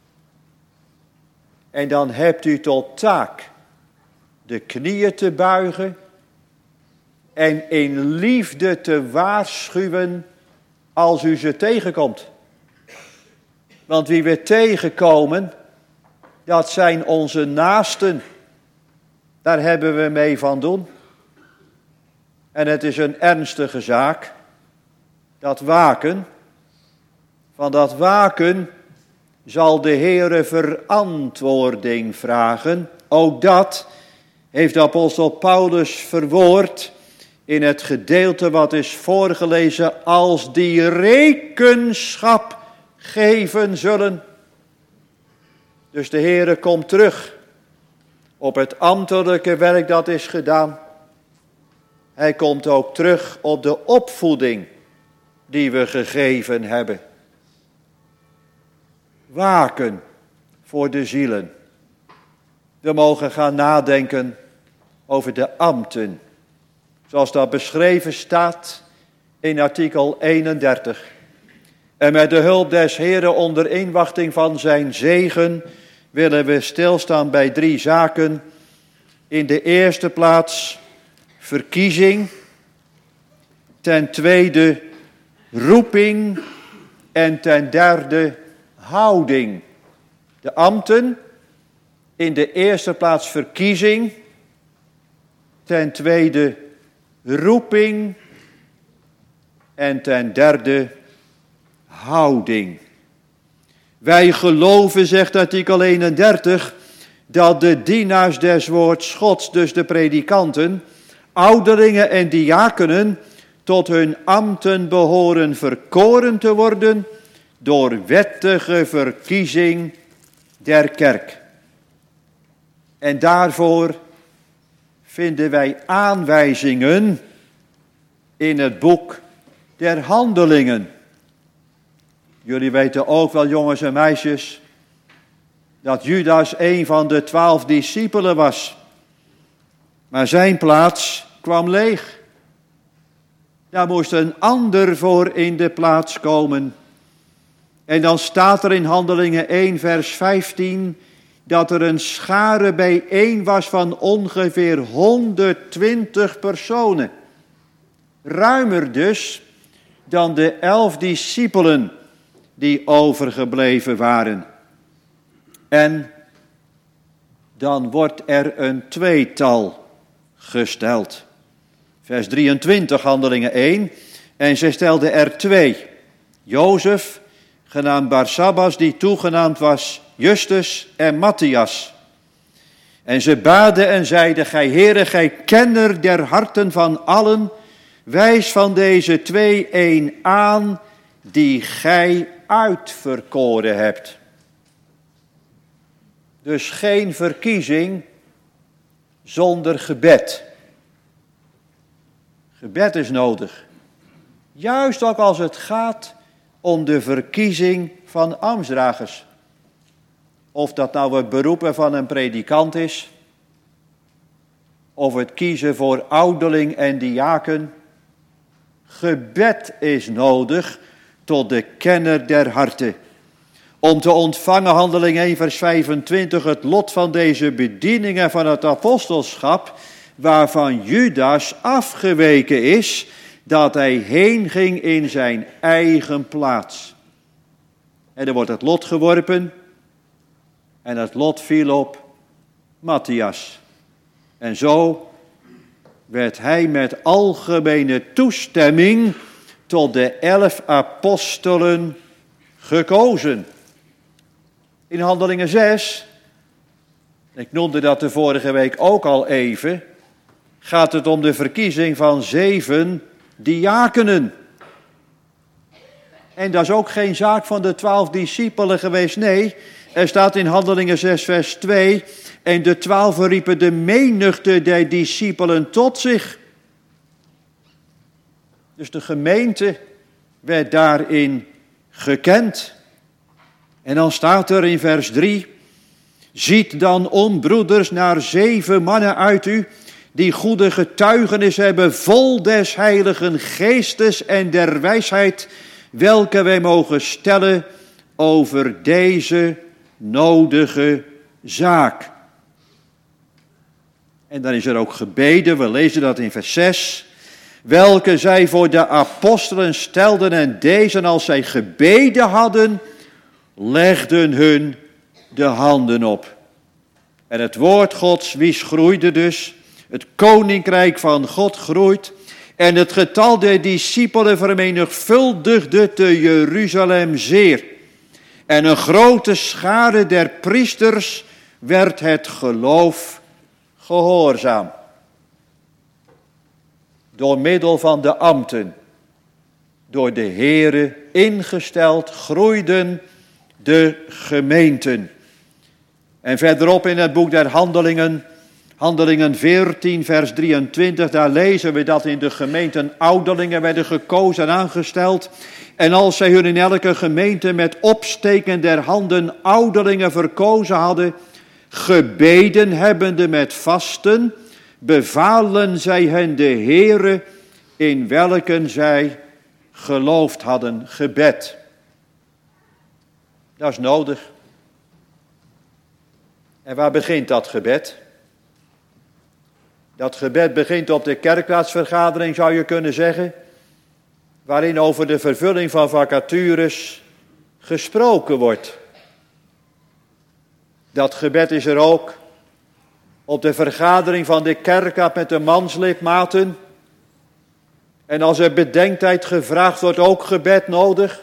En dan hebt u tot taak de knieën te buigen en in liefde te waarschuwen als u ze tegenkomt. Want wie we tegenkomen, dat zijn onze naasten. Daar hebben we mee van doen. En het is een ernstige zaak. Dat waken, van dat waken zal de Heere verantwoording vragen. Ook dat heeft de apostel Paulus verwoord in het gedeelte wat is voorgelezen, als die rekenschap geven zullen. Dus de Heere komt terug op het ambtelijke werk dat is gedaan. Hij komt ook terug op de opvoeding die we gegeven hebben. Waken voor de zielen. We mogen gaan nadenken over de ambten. Zoals dat beschreven staat in artikel eenendertig. En met de hulp des Heeren onder inwachting van zijn zegen willen we stilstaan bij drie zaken. In de eerste plaats verkiezing. Ten tweede roeping. En ten derde houding. De ambten. In de eerste plaats verkiezing. Ten tweede roeping. En ten derde houding. Wij geloven, zegt artikel eenendertig, dat de dienaars des woords Gods, dus de predikanten, ouderlingen en diakenen, tot hun ambten behoren verkoren te worden door wettige verkiezing der kerk. En daarvoor vinden wij aanwijzingen in het boek der Handelingen. Jullie weten ook wel, jongens en meisjes, dat Judas een van de twaalf discipelen was. Maar zijn plaats kwam leeg. Daar moest een ander voor in de plaats komen. En dan staat er in Handelingen één vers vijftien... dat er een schare bijeen was van ongeveer honderdtwintig personen. Ruimer dus dan de elf discipelen die overgebleven waren. En dan wordt er een tweetal gesteld. Vers drieëntwintig, Handelingen één. En zij stelden er twee. Jozef, genaamd Barsabbas, die toegenaamd was Justus en Matthias. En ze baden en zeiden, gij Heere, gij kenner der harten van allen, wijs van deze twee een aan die gij uitverkoren hebt. Dus geen verkiezing zonder gebed. Gebed is nodig. Juist ook als het gaat om de verkiezing van ambtsdragers. Of dat nou het beroepen van een predikant is, of het kiezen voor ouderling en diaken. Gebed is nodig tot de kenner der harten. Om te ontvangen, Handeling één vers vijfentwintig, het lot van deze bedieningen van het apostelschap, waarvan Judas afgeweken is, dat hij heen ging in zijn eigen plaats. En er wordt het lot geworpen, en het lot viel op Matthias. En zo werd hij met algemene toestemming tot de elf apostelen gekozen. In Handelingen zes, ik noemde dat de vorige week ook al even, gaat het om de verkiezing van zeven diakenen. En dat is ook geen zaak van de twaalf discipelen geweest, nee. Er staat in Handelingen zes vers twee, en de twaalfen riepen de menigte der discipelen tot zich. Dus de gemeente werd daarin gekend. En dan staat er in vers drie, ziet dan om, broeders, naar zeven mannen uit u, die goede getuigenis hebben, vol des heiligen geestes en der wijsheid, welke wij mogen stellen over deze nodige zaak. En dan is er ook gebeden, we lezen dat in vers zes, welke zij voor de apostelen stelden, en deze, als zij gebeden hadden, legden hun de handen op. En het woord Gods wies groeide dus, het koninkrijk van God groeit, en het getal der discipelen vermenigvuldigde te Jeruzalem zeer. En een grote schare der priesters werd het geloof gehoorzaam. Door middel van de ambten, door de Here ingesteld, groeiden de gemeenten. En verderop in het boek der Handelingen, Handelingen veertien vers drieëntwintig, daar lezen we dat in de gemeenten ouderlingen werden gekozen en aangesteld. En als zij hun in elke gemeente met opsteken der handen ouderlingen verkozen hadden, gebeden hebbende met vasten, bevalen zij hen de Here in welken zij geloofd hadden. Gebed. Dat is nodig. En waar begint dat gebed? Dat gebed begint op de kerkraadsvergadering, zou je kunnen zeggen, waarin over de vervulling van vacatures gesproken wordt. Dat gebed is er ook op de vergadering van de kerkraad met de manslidmaten. En als er bedenktijd gevraagd wordt, ook gebed nodig.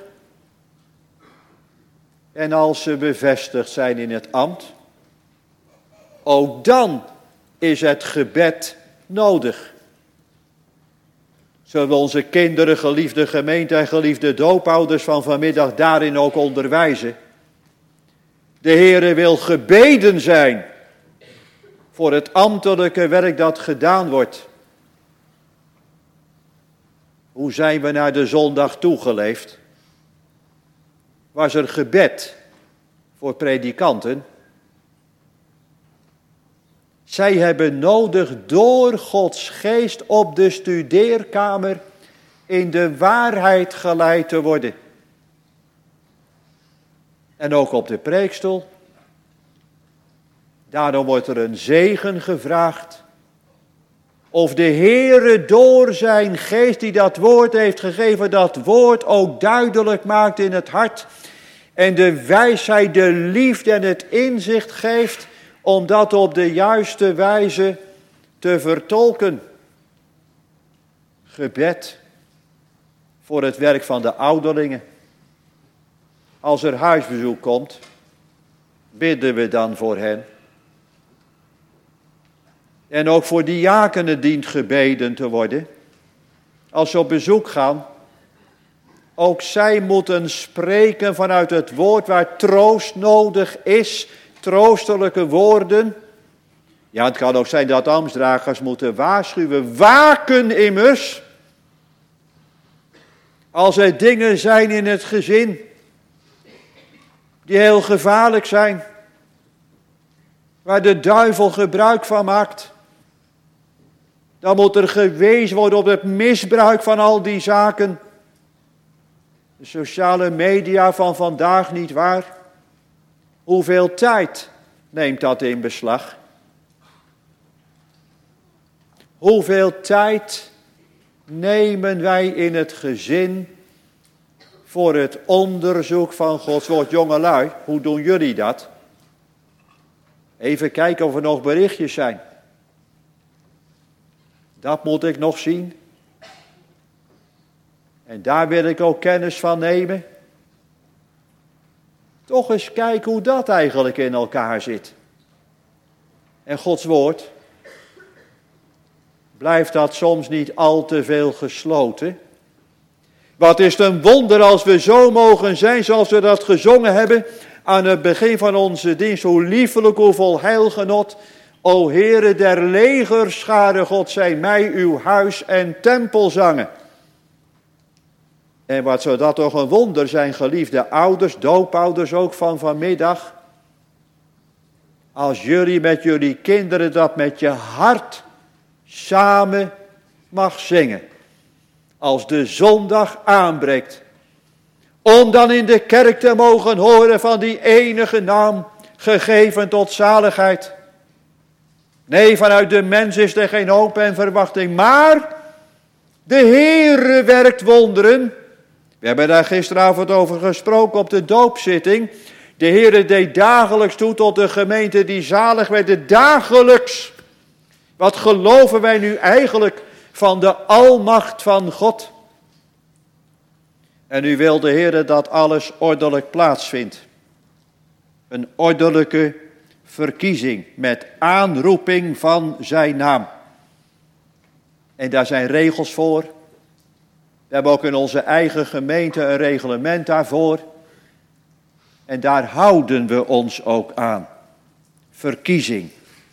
En als ze bevestigd zijn in het ambt, ook dan is het gebed nodig. Zullen we onze kinderen, geliefde gemeente en geliefde doopouders van vanmiddag daarin ook onderwijzen? De Heere wil gebeden zijn voor het ambtelijke werk dat gedaan wordt. Hoe zijn we naar de zondag toegeleefd? Was er gebed voor predikanten? Zij hebben nodig door Gods geest op de studeerkamer in de waarheid geleid te worden. En ook op de preekstoel. Daarom wordt er een zegen gevraagd. Of de Heere door zijn geest die dat woord heeft gegeven, dat woord ook duidelijk maakt in het hart. En de wijsheid, de liefde en het inzicht geeft om dat op de juiste wijze te vertolken. Gebed voor het werk van de ouderlingen. Als er huisbezoek komt, bidden we dan voor hen. En ook voor diakenen dient gebeden te worden. Als ze op bezoek gaan, Ook zij moeten spreken vanuit het woord waar troost nodig is, troostelijke woorden. Ja, het kan ook zijn dat ambtsdragers moeten waarschuwen, waken immers. Als er dingen zijn in het gezin die heel gevaarlijk zijn, waar de duivel gebruik van maakt, dan moet er gewezen worden op het misbruik van al die zaken. De sociale media van vandaag, niet waar? Hoeveel tijd neemt dat in beslag? Hoeveel tijd nemen wij in het gezin voor het onderzoek van Gods woord? Jongelui, hoe doen jullie dat? Even kijken of er nog berichtjes zijn. Dat moet ik nog zien. En daar wil ik ook kennis van nemen. Toch eens kijken hoe dat eigenlijk in elkaar zit. En Gods woord, blijft dat soms niet al te veel gesloten? Wat is het een wonder als we zo mogen zijn zoals we dat gezongen hebben aan het begin van onze dienst. Hoe liefelijk, hoe vol heilgenot. O Heere der legerscharen, God zij mij uw huis en tempel zangen. En wat zou dat toch een wonder zijn, geliefde ouders, doopouders ook van vanmiddag. Als jullie met jullie kinderen dat met je hart samen mag zingen. Als de zondag aanbreekt. Om dan in de kerk te mogen horen van die enige naam gegeven tot zaligheid. Nee, vanuit de mens is er geen hoop en verwachting. Maar de Heere werkt wonderen. We hebben daar gisteravond over gesproken op de doopzitting. De Heere deed dagelijks toe tot de gemeente die zalig werd. Dagelijks. Wat geloven wij nu eigenlijk van de almacht van God? En nu wil de Heere dat alles ordelijk plaatsvindt. Een ordelijke verkiezing met aanroeping van zijn naam. En daar zijn regels voor. We hebben ook in onze eigen gemeente een reglement daarvoor. En daar houden we ons ook aan. Verkiezing.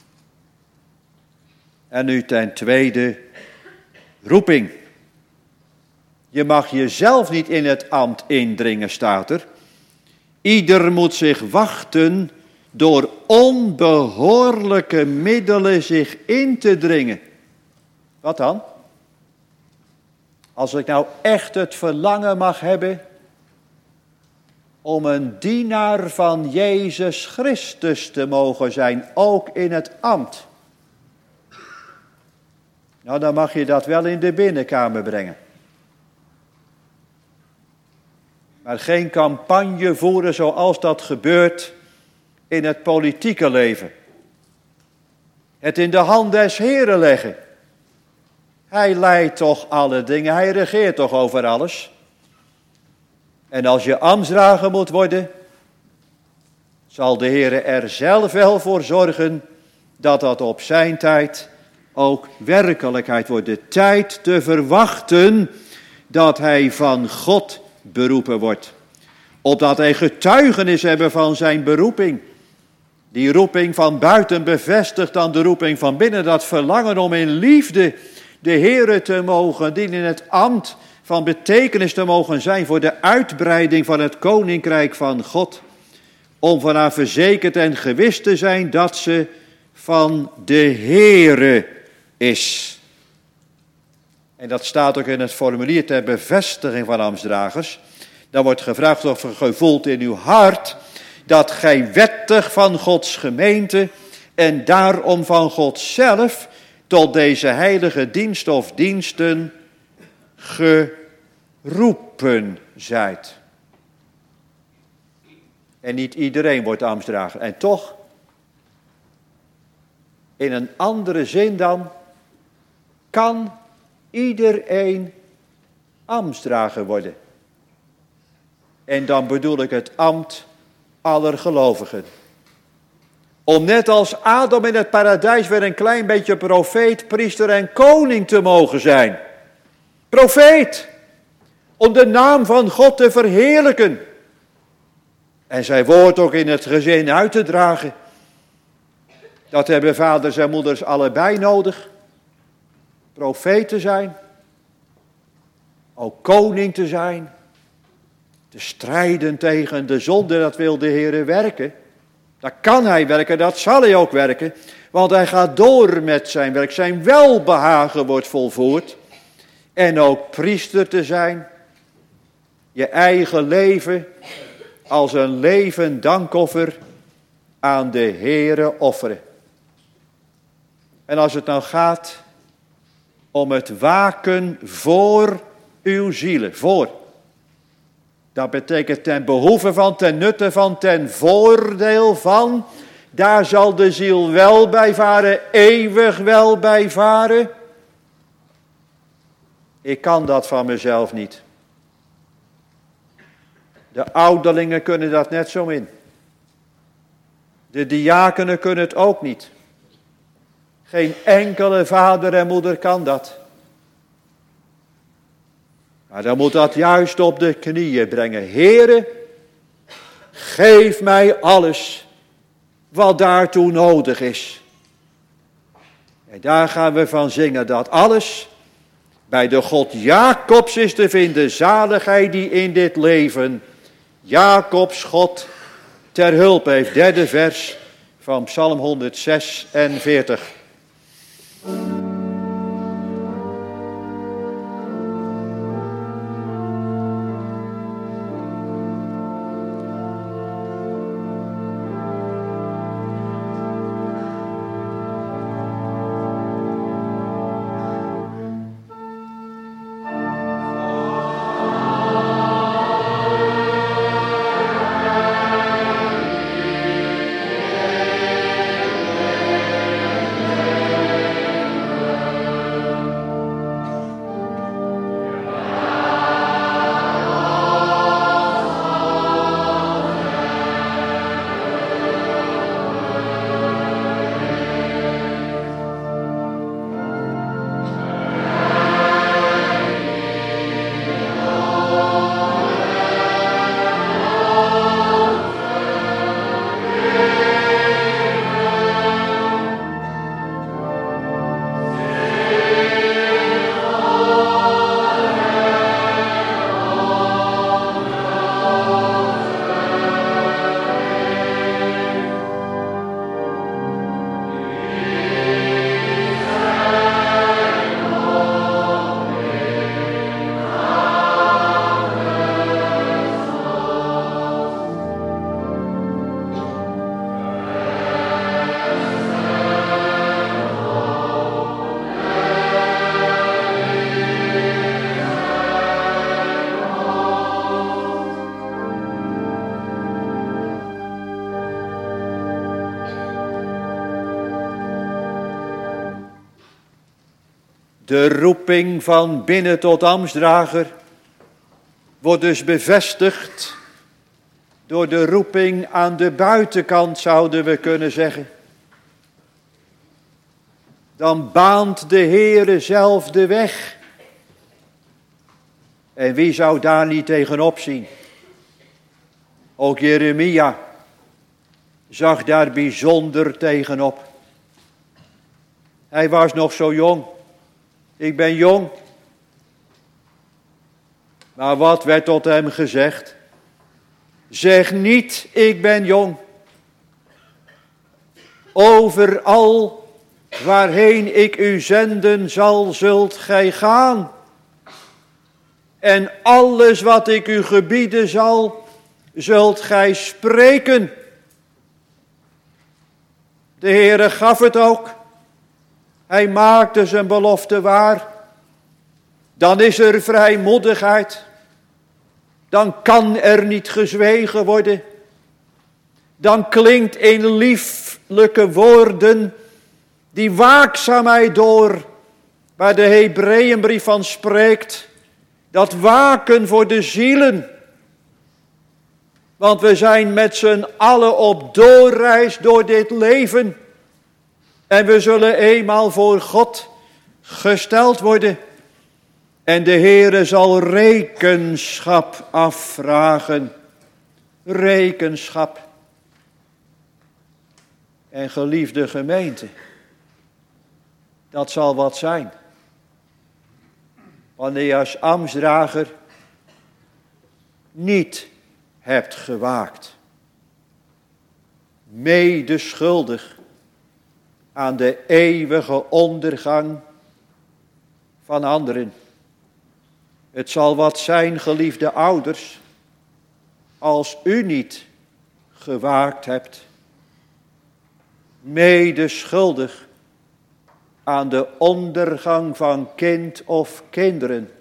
En nu ten tweede, roeping. Je mag jezelf niet in het ambt indringen, staat er. Ieder moet zich wachten door onbehoorlijke middelen zich in te dringen. Wat dan? Als ik nou echt het verlangen mag hebben om een dienaar van Jezus Christus te mogen zijn, ook in het ambt. Nou, dan mag je dat wel in de binnenkamer brengen. Maar geen campagne voeren zoals dat gebeurt in het politieke leven. Het in de hand des Heren leggen. Hij leidt toch alle dingen, hij regeert toch over alles. En als je ambtsdrager moet worden, zal de Heere er zelf wel voor zorgen dat dat op zijn tijd ook werkelijkheid wordt. De tijd te verwachten dat hij van God beroepen wordt. Opdat hij getuigenis hebben van zijn beroeping. Die roeping van buiten bevestigt dan de roeping van binnen. Dat verlangen om in liefde de Heere te mogen dienen, in het ambt van betekenis te mogen zijn voor de uitbreiding van het koninkrijk van God. Om van haar verzekerd en gewis te zijn dat ze van de Heere is. En dat staat ook in het formulier ter bevestiging van ambtsdragers. Dan wordt gevraagd of er gevoelt in uw hart dat gij wettig van Gods gemeente en daarom van God zelf tot deze heilige dienst of diensten geroepen zijt. En niet iedereen wordt ambtsdrager. En toch, in een andere zin dan, kan iedereen ambtsdrager worden. En dan bedoel ik het ambt aller gelovigen. Om net als Adam in het paradijs weer een klein beetje profeet, priester en koning te mogen zijn. Profeet! om de naam van God te verheerlijken. En zijn woord ook in het gezin uit te dragen. Dat hebben vaders en moeders allebei nodig. Profeet te zijn. Ook koning te zijn. Te strijden tegen de zonde, dat wil de Heer werken. Dat kan hij werken, dat zal hij ook werken. Want hij gaat door met zijn werk. Zijn welbehagen wordt volvoerd. En ook priester te zijn. Je eigen leven als een levend dankoffer aan de Heere offeren. En als het nou gaat om het waken voor uw zielen, voor. Dat betekent ten behoeve van, ten nutte van, ten voordeel van. Daar zal de ziel wel bij varen, eeuwig wel bij varen. Ik kan dat van mezelf niet. De ouderlingen kunnen dat net zo in. De diakenen kunnen het ook niet. Geen enkele vader en moeder kan dat. Maar dan moet dat juist op de knieën brengen. Heere, geef mij alles wat daartoe nodig is. En daar gaan we van zingen, dat alles bij de God Jacobs is te vinden. Zaligheid die in dit leven Jacobs God ter hulp heeft. Derde vers van Psalm honderdzesenveertig. De roeping van binnen tot ambtsdrager wordt dus bevestigd door de roeping aan de buitenkant, zouden we kunnen zeggen. Dan baant de Heere zelf de weg. En wie zou daar niet tegenop zien? Ook Jeremia zag daar bijzonder tegenop. Hij was nog zo jong. Ik ben jong. Maar wat werd tot hem gezegd? Zeg niet, ik ben jong. Overal waarheen ik u zenden zal, zult gij gaan. En alles wat ik u gebieden zal, zult gij spreken. De Heere gaf het ook. Hij maakte zijn belofte waar. Dan is er vrijmoedigheid. Dan kan er niet gezwegen worden. Dan klinkt in lieflijke woorden die waakzaamheid door, waar de Hebreeënbrief van spreekt. Dat waken voor de zielen. Want we zijn met z'n allen op doorreis door dit leven. En we zullen eenmaal voor God gesteld worden. En de Heere zal rekenschap afvragen. Rekenschap. En geliefde gemeente, dat zal wat zijn. Wanneer je als ambtsdrager niet hebt gewaakt. Medeschuldig aan de eeuwige ondergang van anderen. Het zal wat zijn, geliefde ouders, als u niet gewaakt hebt. Medeschuldig aan de ondergang van kind of kinderen.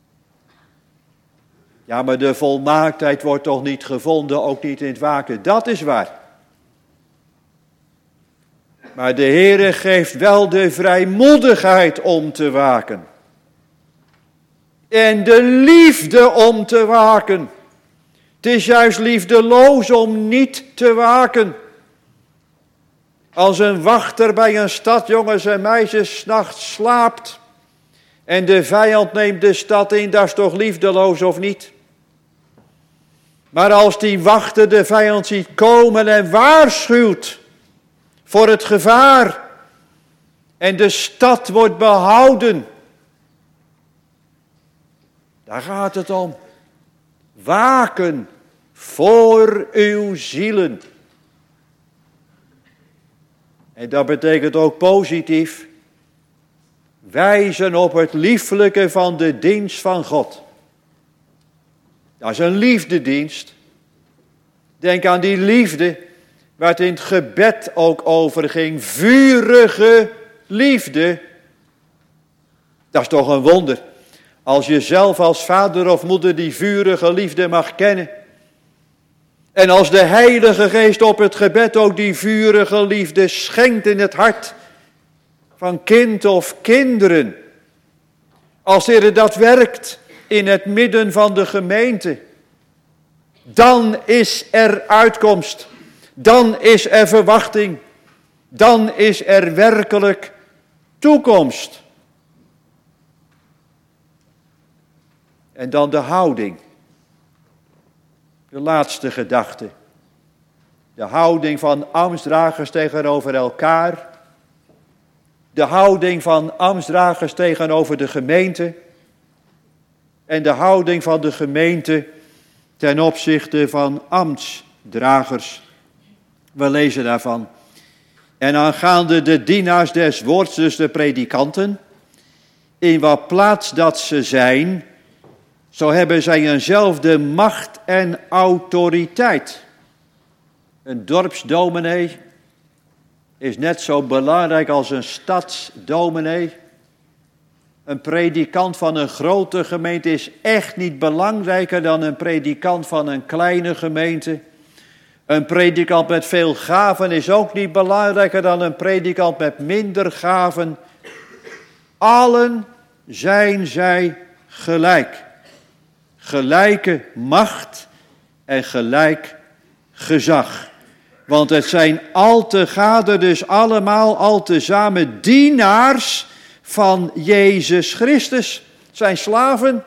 Ja, maar de volmaaktheid wordt toch niet gevonden, ook niet in het waken. Dat is waar. Maar de Heere geeft wel de vrijmoedigheid om te waken. En de liefde om te waken. Het is juist liefdeloos om niet te waken. Als een wachter bij een stad, jongens en meisjes, 's nachts slaapt en de vijand neemt de stad in, dat is toch liefdeloos of niet? Maar als die wachter de vijand ziet komen en waarschuwt voor het gevaar en de stad wordt behouden, daar gaat het om. Waken voor uw zielen. En dat betekent ook positief. Wijzen op het lieflijke van de dienst van God. Dat is een liefdedienst. Denk aan die liefde waar het in het gebed ook over ging. Vurige liefde. Dat is toch een wonder. Als je zelf als vader of moeder die vurige liefde mag kennen. En als de Heilige Geest op het gebed ook die vurige liefde schenkt in het hart van kind of kinderen. Als de Heer dat werkt in het midden van de gemeente. Dan is er uitkomst. Dan is er verwachting. Dan is er werkelijk toekomst. En dan de houding. De laatste gedachte. De houding van ambtsdragers tegenover elkaar. De houding van ambtsdragers tegenover de gemeente. En de houding van de gemeente ten opzichte van ambtsdragers. We lezen daarvan. En aangaande de dienaars des woords, dus de predikanten, in wat plaats dat ze zijn, zo hebben zij eenzelfde macht en autoriteit. Een dorpsdominee is net zo belangrijk als een stadsdominee. Een predikant van een grote gemeente is echt niet belangrijker dan een predikant van een kleine gemeente. Een predikant met veel gaven is ook niet belangrijker dan een predikant met minder gaven. Allen zijn zij gelijk. Gelijke macht en gelijk gezag. Want het zijn al te gade dus allemaal al tezamen dienaars van Jezus Christus. Het zijn slaven.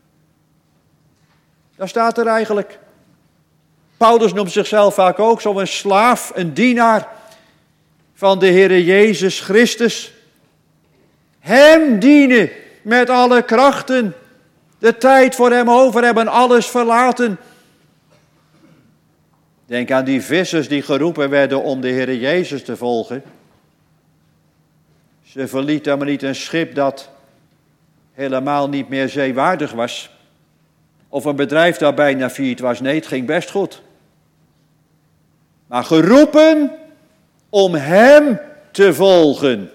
Daar staat er eigenlijk. Paulus noemt zichzelf vaak ook zo'n slaaf, een dienaar van de Heere Jezus Christus. Hem dienen met alle krachten. De tijd voor hem over hebben, alles verlaten. Denk aan die vissers die geroepen werden om de Heere Jezus te volgen. Ze verlieten maar niet een schip dat helemaal niet meer zeewaardig was. Of een bedrijf dat bijna failliet was. Nee, het ging best goed. Maar geroepen om hem te volgen.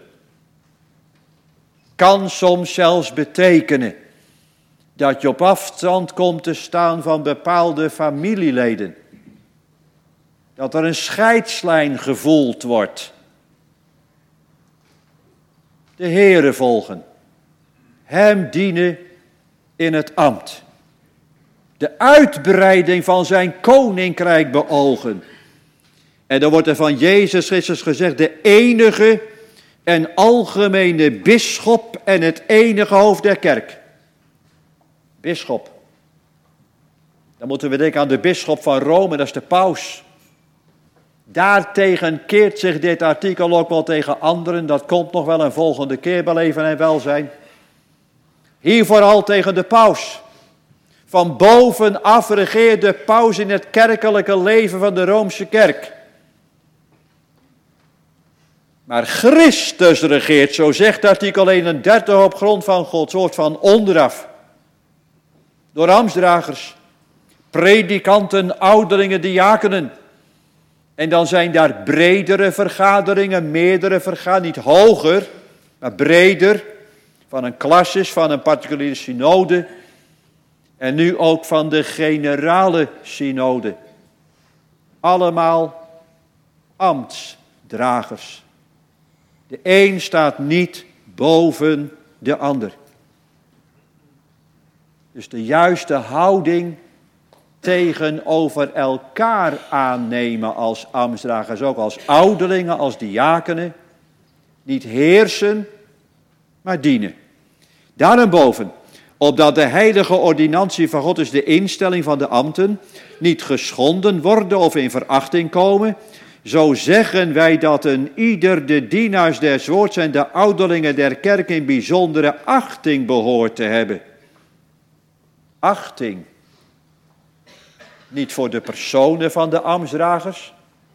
Kan soms zelfs betekenen dat je op afstand komt te staan van bepaalde familieleden. Dat er een scheidslijn gevoeld wordt. De Heere volgen. Hem dienen in het ambt. De uitbreiding van zijn koninkrijk beogen. En dan wordt er van Jezus Christus gezegd, de enige en algemene bisschop en het enige hoofd der kerk. Bisschop. Dan moeten we denken aan de bisschop van Rome, dat is de paus. Daartegen keert zich dit artikel ook wel tegen anderen. Dat komt nog wel een volgende keer bij leven en welzijn. Hier vooral tegen de paus. Van bovenaf regeert de paus in het kerkelijke leven van de Roomse kerk. Maar Christus regeert, zo zegt artikel eenendertig op grond van Gods woord, van onderaf. Door ambtsdragers, predikanten, ouderlingen, diakenen. En dan zijn daar bredere vergaderingen, meerdere vergaderingen, niet hoger, maar breder. Van een klassis, van een particuliere synode. En nu ook van de generale synode. Allemaal ambtsdragers. De een staat niet boven de ander. Dus de juiste houding tegenover elkaar aannemen als ambtsdragers, ook als ouderlingen, als diakenen. Niet heersen, maar dienen. Daarboven, opdat de heilige ordinantie van God, is de instelling van de ambten, niet geschonden worden of in verachting komen. Zo zeggen wij dat een ieder de dienaars des woords en de ouderlingen der kerk in bijzondere achting behoort te hebben. Achting. Niet voor de personen van de ambtsdragers,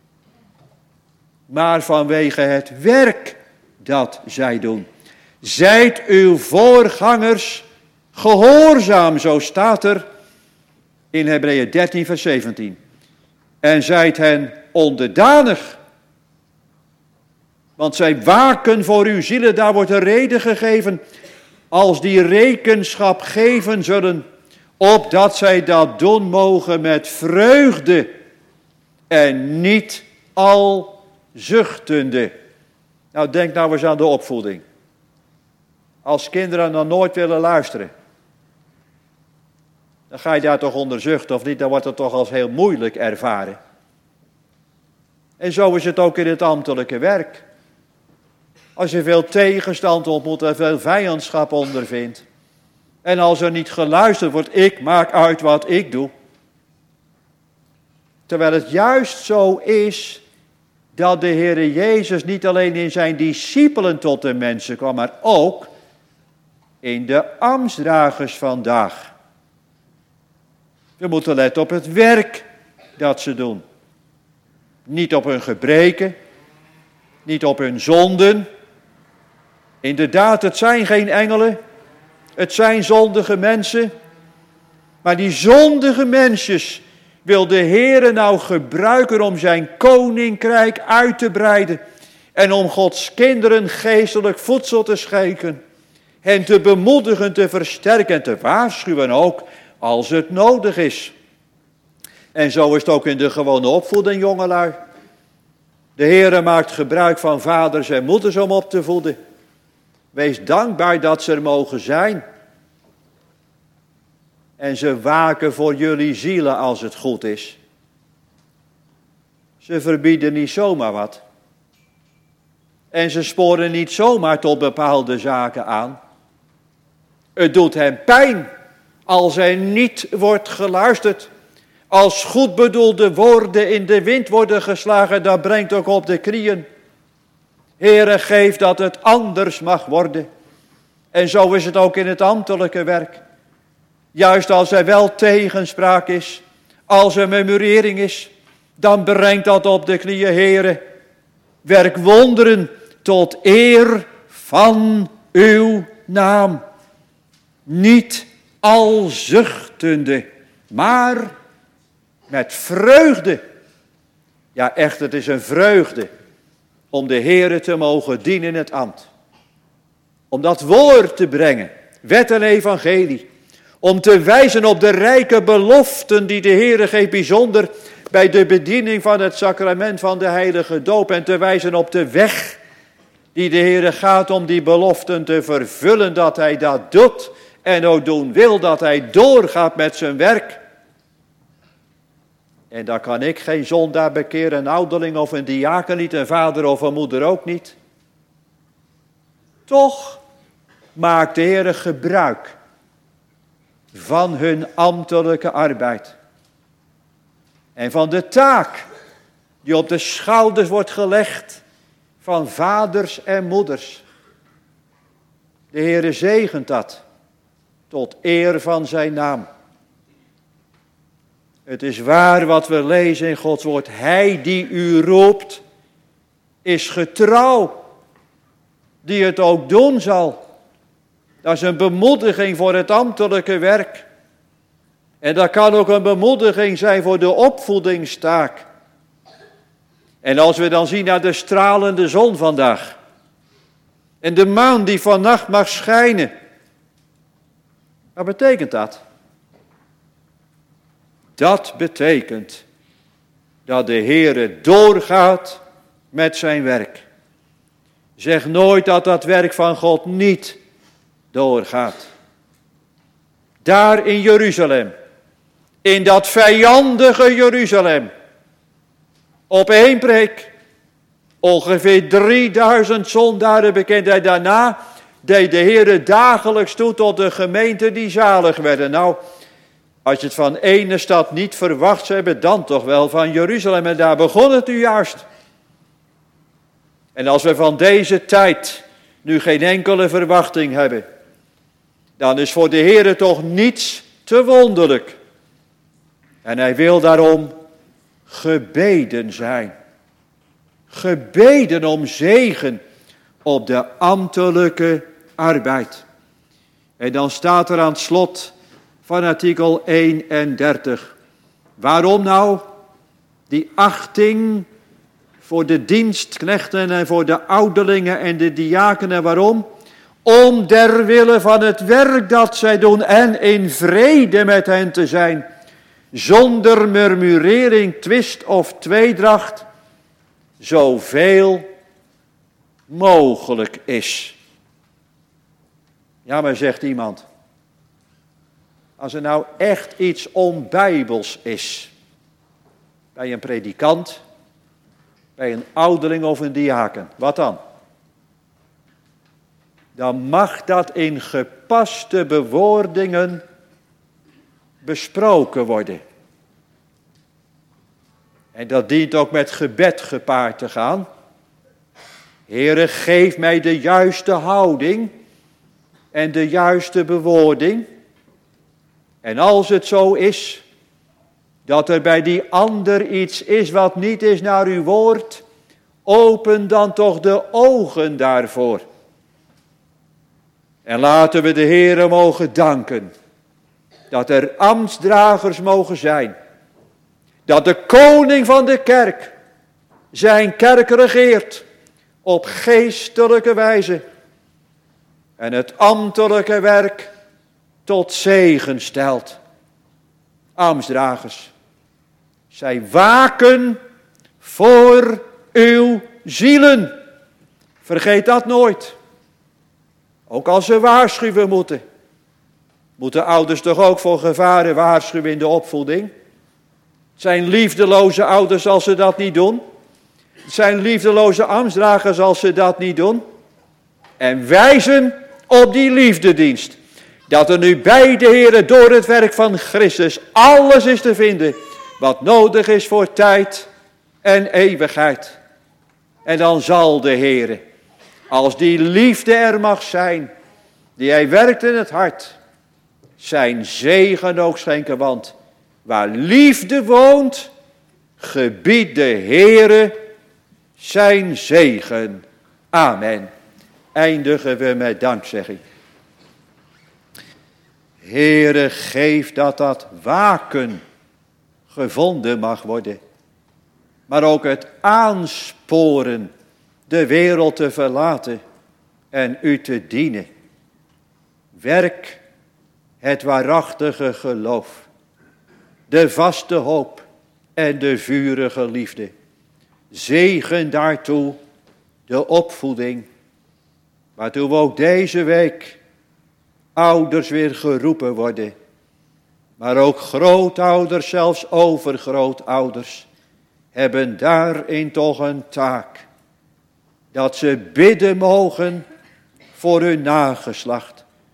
maar vanwege het werk dat zij doen. Zijt uw voorgangers gehoorzaam, zo staat er in Hebreeën dertien vers zeventien. En zijt hen onderdanig, want zij waken voor uw zielen, daar wordt een reden gegeven, als die rekenschap geven zullen, opdat zij dat doen mogen met vreugde en niet al zuchtende. Nou, denk nou eens aan de opvoeding. Als kinderen dan nooit willen luisteren, dan ga je daar toch onder zuchten of niet, dan wordt het toch als heel moeilijk ervaren. En zo is het ook in het ambtelijke werk. Als je veel tegenstand ontmoet en veel vijandschap ondervindt, en als er niet geluisterd wordt, ik maak uit wat ik doe. Terwijl het juist zo is dat de Heere Jezus niet alleen in zijn discipelen tot de mensen kwam, maar ook in de ambtsdragers vandaag. We moeten letten op het werk dat ze doen. Niet op hun gebreken, niet op hun zonden. Inderdaad, het zijn geen engelen. Het zijn zondige mensen. Maar die zondige mensjes wil de Heere nou gebruiken om zijn koninkrijk uit te breiden. En om Gods kinderen geestelijk voedsel te schenken. Hen te bemoedigen, te versterken en te waarschuwen ook als het nodig is. En zo is het ook in de gewone opvoeding, jongelui. De Heere maakt gebruik van vaders en moeders om op te voeden. Wees dankbaar dat ze er mogen zijn. En ze waken voor jullie zielen als het goed is. Ze verbieden niet zomaar wat. En ze sporen niet zomaar tot bepaalde zaken aan. Het doet hen pijn als er niet wordt geluisterd. Als goed bedoelde woorden in de wind worden geslagen, dat brengt ook op de knieën. Heere, geef dat het anders mag worden. En zo is het ook in het ambtelijke werk. Juist als er wel tegenspraak is, als er murmurering is, dan brengt dat op de knieën, Heere. Werk wonderen tot eer van uw naam. Niet al zuchtende, maar met vreugde. Ja, echt, het is een vreugde om de Heere te mogen dienen in het ambt. Om dat woord te brengen, wet en evangelie. Om te wijzen op de rijke beloften die de Heere geeft, bijzonder bij de bediening van het sacrament van de heilige doop. En te wijzen op de weg die de Heere gaat om die beloften te vervullen, dat hij dat doet. En ook doen wil, dat hij doorgaat met zijn werk. En dan kan ik geen zondaar bekeren, een ouderling of een diaken niet, een vader of een moeder ook niet. Toch maakt de Heere gebruik van hun ambtelijke arbeid. En van de taak die op de schouders wordt gelegd van vaders en moeders. De Heere zegent dat tot eer van zijn naam. Het is waar wat we lezen in Gods woord. Hij die u roept is getrouw, die het ook doen zal. Dat is een bemoediging voor het ambtelijke werk. En dat kan ook een bemoediging zijn voor de opvoedingstaak. En als we dan zien naar de stralende zon vandaag. En de maan die vannacht mag schijnen. Wat betekent dat? Dat betekent dat de Heere doorgaat met zijn werk. Zeg nooit dat dat werk van God niet doorgaat. Daar in Jeruzalem, in dat vijandige Jeruzalem, op één preek, ongeveer drieduizend zondaren bekend. En daarna deed de Heere dagelijks toe tot de gemeente die zalig werden. Nou, als je het van ene stad niet verwacht zou hebben, dan toch wel van Jeruzalem. En daar begon het nu juist. En als we van deze tijd nu geen enkele verwachting hebben, dan is voor de Heere toch niets te wonderlijk. En hij wil daarom gebeden zijn. Gebeden om zegen op de ambtelijke arbeid. En dan staat er aan het slot van artikel eenendertig. Waarom nou die achting voor de dienstknechten en voor de ouderlingen en de diakenen? Waarom? Om der wille van het werk dat zij doen en in vrede met hen te zijn. Zonder murmurering, twist of tweedracht. Zoveel mogelijk is. Ja, maar zegt iemand. Als er nou echt iets onbijbels is. Bij een predikant. Bij een ouderling of een diaken. Wat dan? Dan mag dat in gepaste bewoordingen besproken worden. En dat dient ook met gebed gepaard te gaan. Heere, geef mij de juiste houding en de juiste bewoording. En als het zo is, dat er bij die ander iets is wat niet is naar uw woord, open dan toch de ogen daarvoor. En laten we de Heere mogen danken, dat er ambtsdragers mogen zijn. Dat de koning van de kerk zijn kerk regeert op geestelijke wijze. En het ambtelijke werk tot zegen stelt. Ambtsdragers, zij waken voor uw zielen. Vergeet dat nooit. Ook als ze waarschuwen moeten. Moeten ouders toch ook voor gevaren waarschuwen in de opvoeding? Het zijn liefdeloze ouders als ze dat niet doen. Het zijn liefdeloze ambtsdragers als ze dat niet doen. En wijzen op die liefdedienst. Dat er nu bij de Heere door het werk van Christus alles is te vinden wat nodig is voor tijd en eeuwigheid. En dan zal de Heere, als die liefde er mag zijn, die hij werkt in het hart, zijn zegen ook schenken. Want waar liefde woont, gebiedt de Heere zijn zegen. Amen. Eindigen we met dankzegging. Heere, geef dat dat waken gevonden mag worden. Maar ook het aansporen de wereld te verlaten en u te dienen. Werk het waarachtige geloof, de vaste hoop en de vurige liefde. Zegen daartoe de opvoeding, waartoe we ook deze week ouders weer geroepen worden. Maar ook grootouders, zelfs overgrootouders, hebben daarin toch een taak. Dat ze bidden mogen voor hun nageslacht.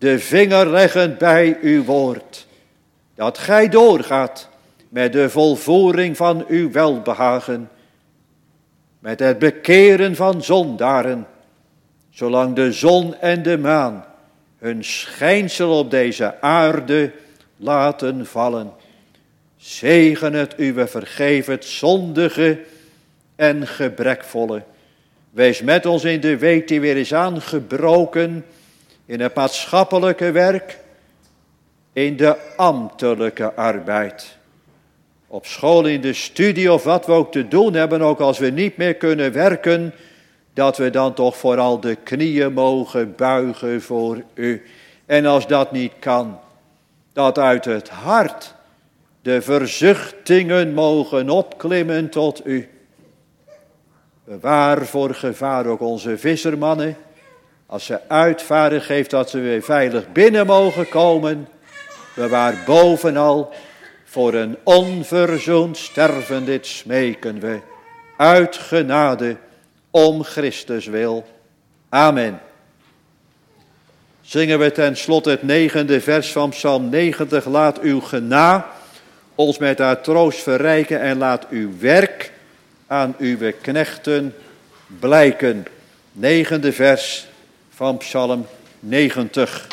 de vinger leggend bij uw woord, dat gij doorgaat met de volvoering van uw welbehagen, met het bekeren van zondaren, zolang de zon en de maan hun schijnsel op deze aarde laten vallen. Zegen het uwe, vergeef het zondige en gebrekvolle. Wees met ons in de week die weer is aangebroken, in het maatschappelijke werk, in de ambtelijke arbeid. Op school, in de studie of wat we ook te doen hebben, ook als we niet meer kunnen werken, dat we dan toch vooral de knieën mogen buigen voor u. En als dat niet kan, dat uit het hart de verzuchtingen mogen opklimmen tot u. Bewaar voor gevaar ook onze vissermannen. Als ze uitvaren, geeft dat ze weer veilig binnen mogen komen. Bewaar bovenal voor een onverzoend sterven, dit smeken we. Uit genade, om Christus wil. Amen. Zingen we ten slotte het negende vers van Psalm negentig. Laat uw gena ons met haar troost verrijken en laat uw werk aan uw knechten blijken. Negende vers van Psalm negentig.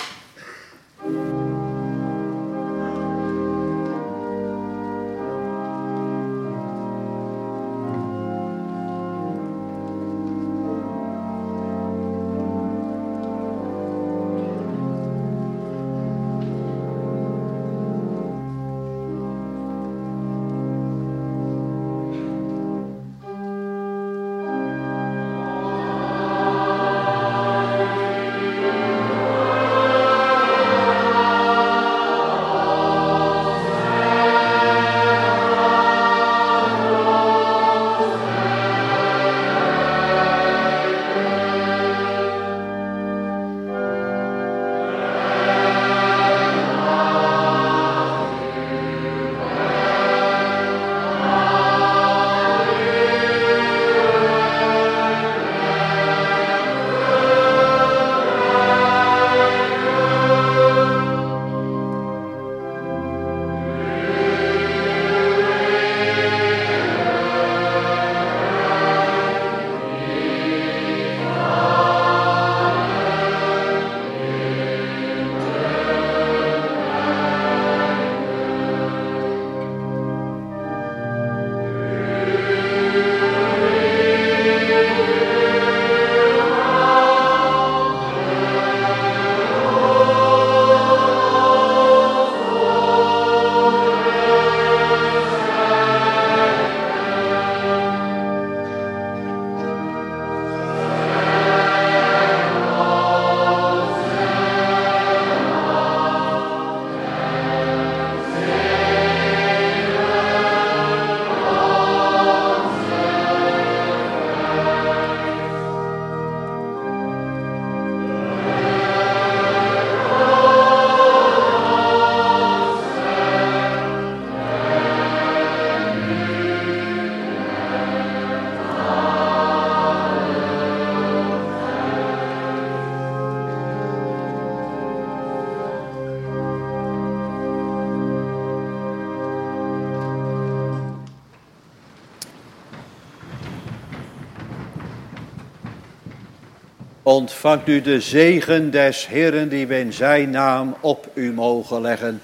Ontvangt u de zegen des Heeren die we in zijn naam op u mogen leggen.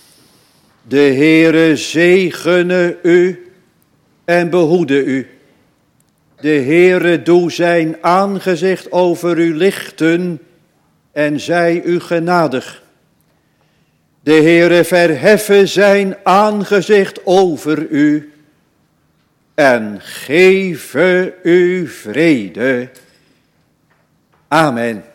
De Heere zegene u en behoede u. De Heere doe zijn aangezicht over u lichten en zij u genadig. De Heere verheffe zijn aangezicht over u en geeve u vrede. Amen.